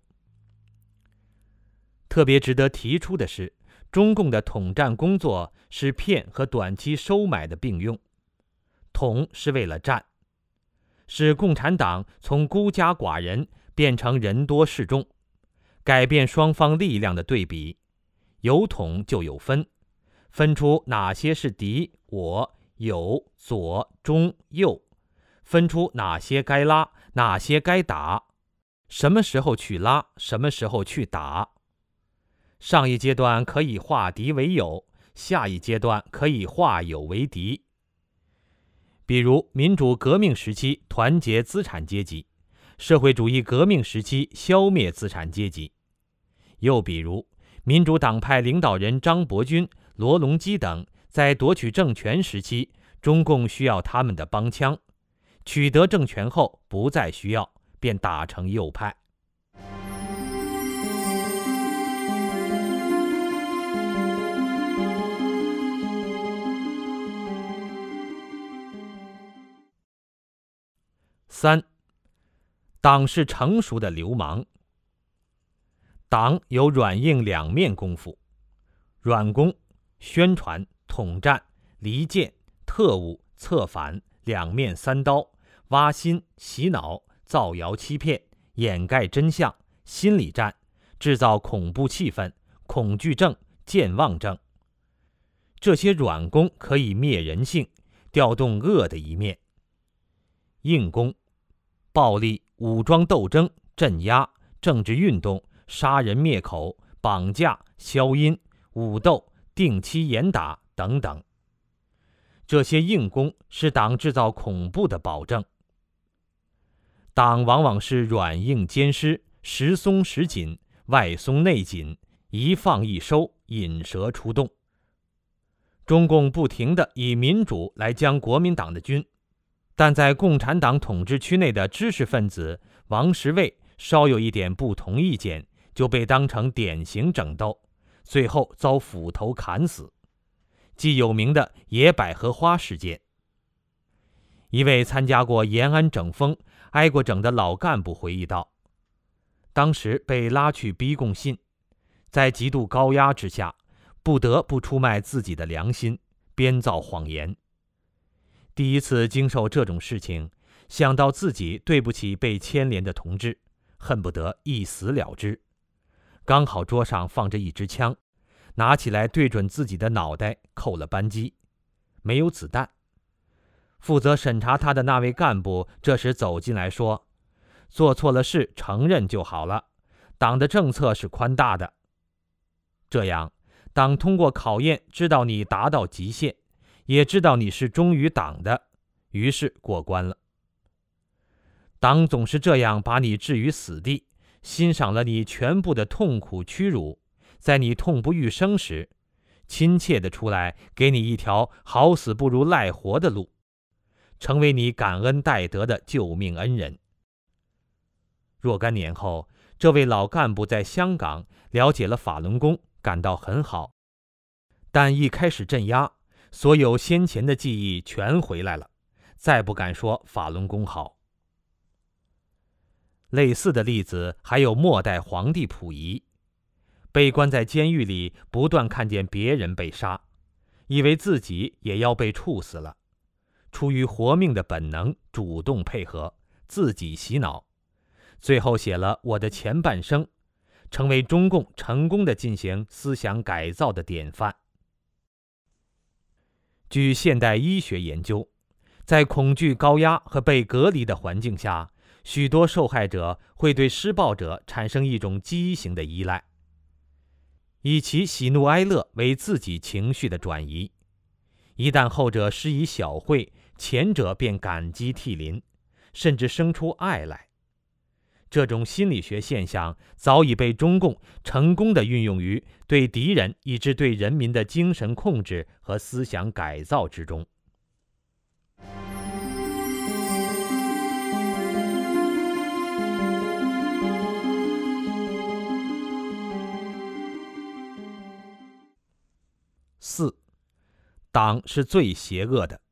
特别值得提出的是，中共的统战工作是骗和短期收买的并用。统是为了战，使共产党从孤家寡人变成人多势众，改变双方力量的对比，有统就有分，分出哪些是敌我友左中右，分出哪些该拉，哪些该打，什么时候去拉，什么时候去打。上一阶段可以化敌为友，下一阶段可以化友为敌。比如民主革命时期团结资产阶级，社会主义革命时期消灭资产阶级。又比如民主党派领导人张伯钧、罗隆基等在夺取政权时期，中共需要他们的帮腔，取得政权后不再需要，便打成右派。3. 党是成熟的流氓。党有软硬2面功夫，软功宣传、统战、离间、特务、策反，2面3刀，挖心、洗脑、造谣欺骗、掩盖真相，心理战，制造恐怖气氛，恐惧症、健忘症。这些软功可以灭人性，调动恶的一面。硬功暴力、武装斗争、镇压、政治运动、杀人灭口、绑架、消音、武斗、定期严打等等。这些硬功是党制造恐怖的保证。党往往是软硬兼施，时松时紧，外松内紧，一放一收，引蛇出洞。中共不停地以民主来将国民党的军，但在共产党统治区内的知识分子王石卫稍有一点不同意见，就被当成典型整斗，最后遭斧头砍死，即有名的野百合花事件。一位参加过延安整风、挨过整的老干部回忆道，当时被拉去逼供信，在极度高压之下，不得不出卖自己的良心，编造谎言。第一次经受这种事情，想到自己对不起被牵连的同志，恨不得一死了之。刚好桌上放着一支枪， 拿起来对准自己的脑袋扣了扳机，没有子弹。负责审查他的那位干部这时走进来说：“做错了事承认就好了，党的政策是宽大的。这样，党通过考验知道你达到极限，也知道你是忠于党的，于是过关了。党总是这样把你置于死地，欣赏了你全部的痛苦屈辱，在你痛不欲生时，亲切地出来给你一条好死不如赖活的路，成为你感恩戴德的救命恩人。”若干年后，这位老干部在香港了解了法轮功，感到很好，但一开始镇压，所有先前的记忆全回来了，再不敢说法轮功好。类似的例子还有末代皇帝溥仪，被关在监狱里，不断看见别人被杀，以为自己也要被处死了，出于活命的本能，主动配合，自己洗脑，最后写了《我的前半生》，成为中共成功的进行思想改造的典范。据现代医学研究，在恐惧、高压和被隔离的环境下，许多受害者会对施暴者产生一种畸形的依赖，以其喜怒哀乐为自己情绪的转移。一旦后者施以小惠，前者便感激涕零，甚至生出爱来。这种心理学现象早已被中共成功地运用于对敌人以至对人民的精神控制和思想改造之中。4. 党是最邪恶的。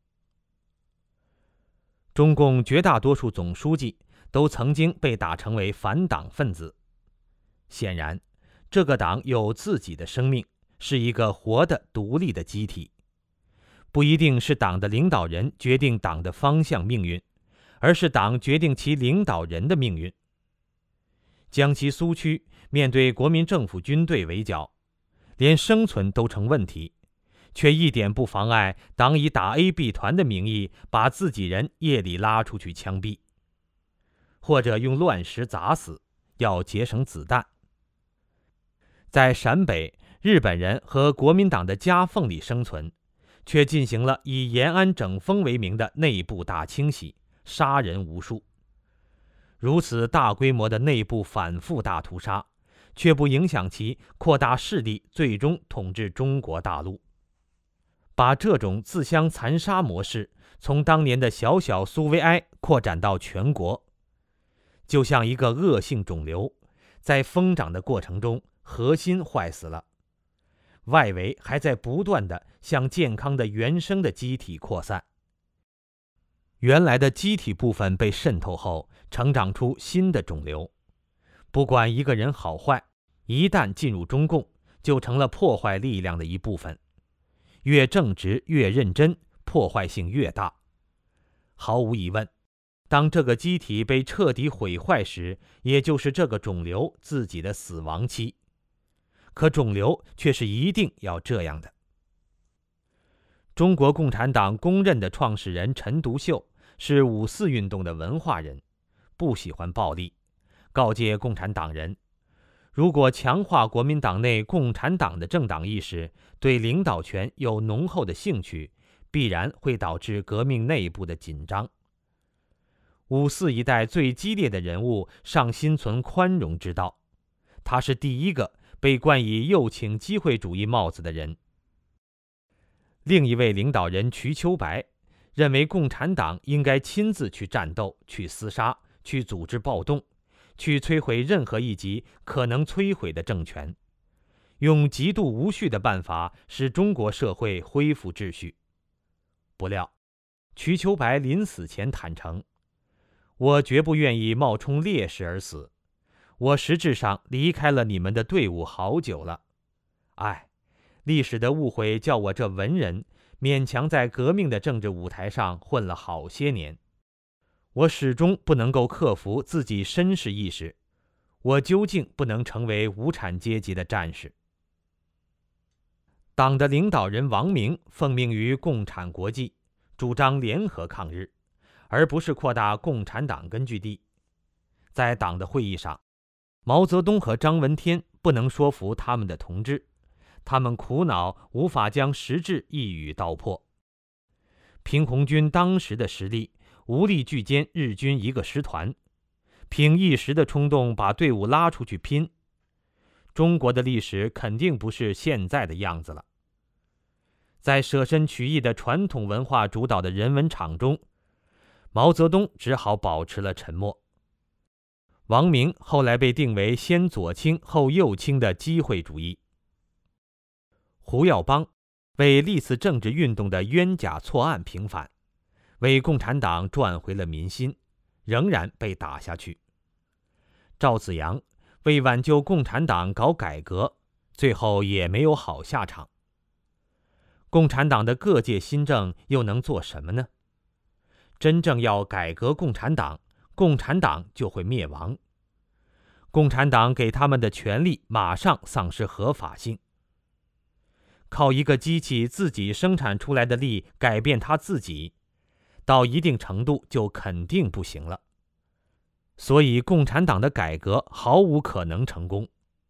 中共绝大多数总书记都曾经被打成为反党分子。显然，这个党有自己的生命，是一个活的独立的机体。不一定是党的领导人决定党的方向命运，而是党决定其领导人的命运。江西苏区面对国民政府军队围剿，连生存都成问题，却一点不妨碍党以打 AB 团的名义把自己人夜里拉出去枪毙，或者用乱石砸死，要节省子弹。在陕北，日本人和国民党的夹缝里生存，却进行了以延安整风为名的内部大清洗，杀人无数。如此大规模的内部反复大屠杀，却不影响其扩大势力，最终统治中国大陆。把这种自相残杀模式从当年的小小苏维埃扩展到全国，就像一个恶性肿瘤，在疯长的过程中核心坏死了，外围还在不断地向健康的原生的机体扩散。原来的机体部分被渗透后，成长出新的肿瘤。不管一个人好坏，一旦进入中共，就成了破坏力量的一部分。越正直越认真，破坏性越大。毫无疑问，当这个机体被彻底毁坏时，也就是这个肿瘤自己的死亡期。可肿瘤却是一定要这样的。中国共产党公认的创始人陈独秀是5·4运动的文化人，不喜欢暴力，告诫共产党人，如果强化国民党内共产党的政党意识，对领导权有浓厚的兴趣，必然会导致革命内部的紧张。5·4一代最激烈的人物尚心存宽容之道，他是第一个被冠以右倾机会主义帽子的人。另一位领导人瞿秋白认为共产党应该亲自去战斗，去厮杀，去组织暴动，去摧毁任何一级可能摧毁的政权，用极度无序的办法使中国社会恢复秩序。不料，瞿秋白临死前坦诚，我绝不愿意冒充烈士而死，我实质上离开了你们的队伍好久了。唉，历史的误会叫我这文人勉强在革命的政治舞台上混了好些年。我始终不能够克服自己绅士意识，我究竟不能成为无产阶级的战士。 党的领导人王明奉命于共产国际，主张联合抗日，而不是扩大共产党根据地。在党的会议上，毛泽东和张闻天不能说服他们的同志，他们苦恼无法将实质一语道破。凭红军当时的实力，无力拒歼日军一个师团，凭一时的冲动把队伍拉出去拼。中国的历史肯定不是现在的样子了。在舍身取义的传统文化主导的人文场中，毛泽东只好保持了沉默。王明后来被定为先左倾后右倾的机会主义。胡耀邦为历次政治运动的冤假错案平反，为共产党赚回了民心，仍然被打下去。赵紫阳为挽救共产党搞改革，最后也没有好下场。共产党的各界新政又能做什么呢？真正要改革共产党，共产党就会灭亡。共产党给他们的权利马上丧失合法性。靠一个机器自己生产出来的力改变它自己，到一定程度就肯定不行了。所以共产党的改革毫无可能成功。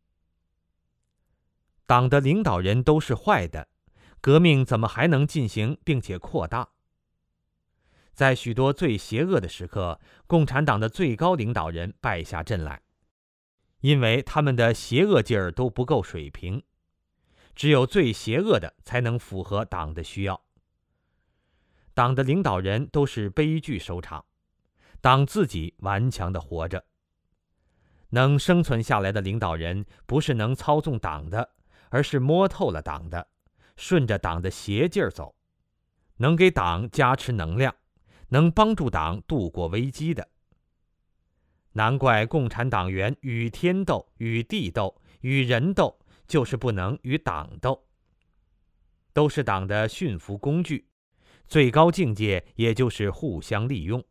党的领导人都是坏的，革命怎么还能进行并且扩大？在许多最邪恶的时刻，共产党的最高领导人败下阵来，因为他们的邪恶劲儿都不够水平，只有最邪恶的才能符合党的需要。党的领导人都是悲剧收场，党自己顽强地活着。能生存下来的领导人，不是能操纵党的，而是摸透了党的，顺着党的邪劲儿走，能给党加持能量，能帮助党度过危机的。难怪共产党员与天斗、与地斗、与人斗，就是不能与党斗。都是党的驯服工具，最高境界也就是互相利用。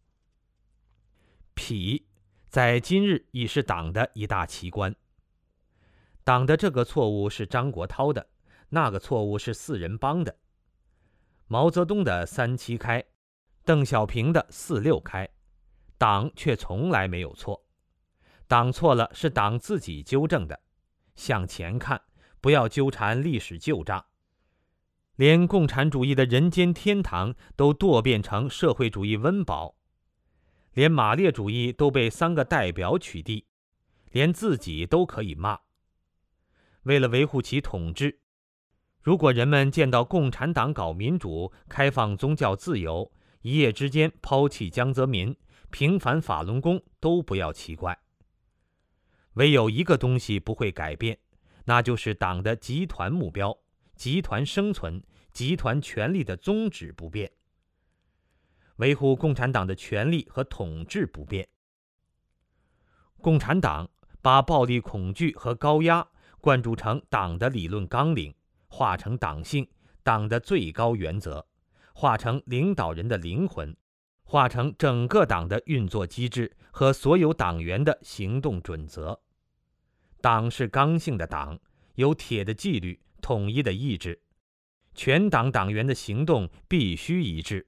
痞在今日已是党的一大奇观。党的这个错误是张国焘的，那个错误是四人帮的。毛泽东的3·7开，邓小平的4·6开，党却从来没有错。党错了是党自己纠正的，向前看，不要纠缠历史旧账。连共产主义的人间天堂都堕变成社会主义温饱，连马列主义都被3个代表取缔，连自己都可以骂。为了维护其统治，如果人们见到共产党搞民主、开放宗教自由，一夜之间抛弃江泽民、平反法轮功，都不要奇怪。唯有一个东西不会改变，那就是党的集团目标、集团生存、集团权力的宗旨不变，维护共产党的权力和统治不变。共产党把暴力恐惧和高压灌注成党的理论纲领，化成党性、党的最高原则，化成领导人的灵魂，化成整个党的运作机制和所有党员的行动准则。党是刚性的党，有铁的纪律、统一的意志，全党党员的行动必须一致。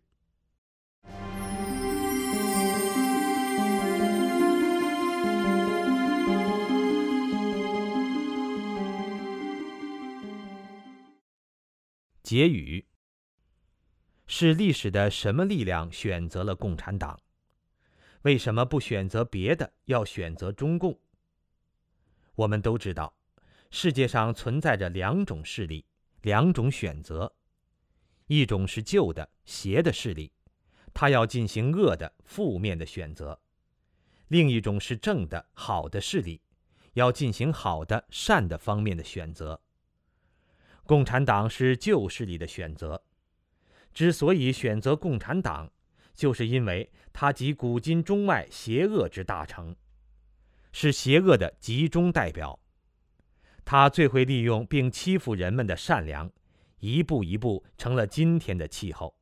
结语：是历史的什么力量选择了共产党？为什么不选择别的，要选择中共？我们都知道，世界上存在着2种势力，2种选择。一种是旧的、邪的势力，它要进行恶的、负面的选择；另一种是正的、好的势力，要进行好的、善的方面的选择。共产党是旧势力的选择，之所以选择共产党，就是因为它集古今中外邪恶之大成，是邪恶的集中代表。它最会利用并欺负人们的善良，一步一步成了今天的气候。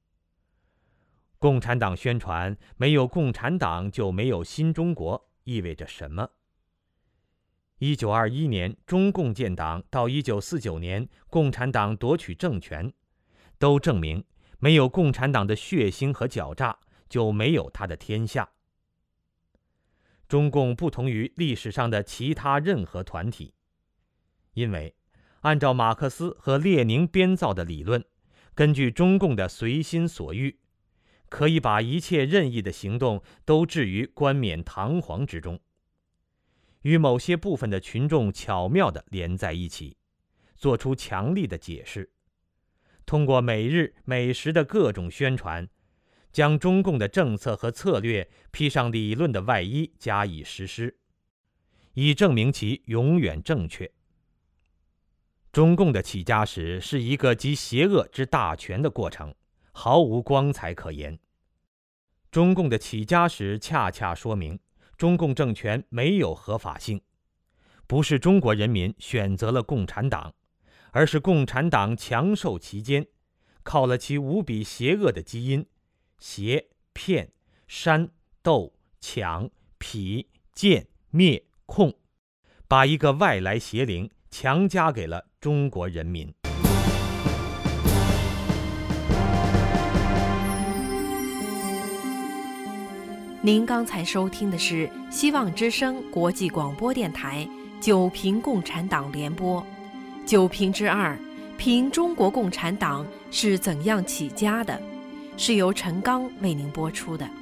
共产党宣传没有共产党就没有新中国，意味着什么？ 1921年中共建党到1949年共产党夺取政权，都证明没有共产党的血腥和狡诈，就没有他的天下。中共不同于历史上的其他任何团体，因为按照马克思和列宁编造的理论，根据中共的随心所欲，可以把一切任意的行动都置于冠冕堂皇之中，与某些部分的群众巧妙地连在一起，做出强力的解释，通过每日每时的各种宣传，将中共的政策和策略披上理论的外衣加以实施，以证明其永远正确。中共的起家史是一个集邪恶之大全的过程，毫无光彩可言。中共的起家史恰恰说明，中共政权没有合法性，不是中国人民选择了共产党，而是共产党强受其间，靠了其无比邪恶的基因，挟、骗、煽、斗、抢、痞、贱、灭、控，把一个外来邪灵强加给了中国人民。 您刚才收听的是希望之声国际广播电台九评共产党联播，九评之2，评中国共产党是怎样起家的，是由陈刚为您播出的。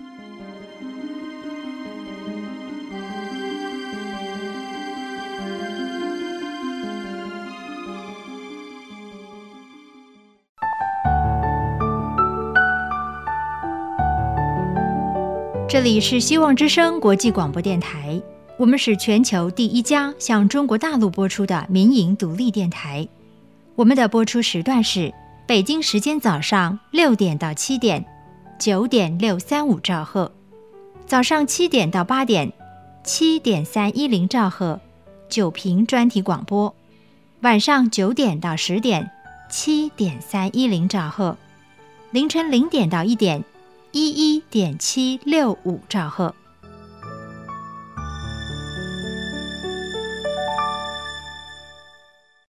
这里是希望之声国际广播电台，我们是全球第一家向中国大陆播出的民营独立电台。我们的播出时段是北京时间早上6点到7点，9.635兆赫；早上7点到8点，7.310兆赫，九评专题广播；晚上9点到10点，7.310兆赫；凌晨0点到1点，11.765兆赫。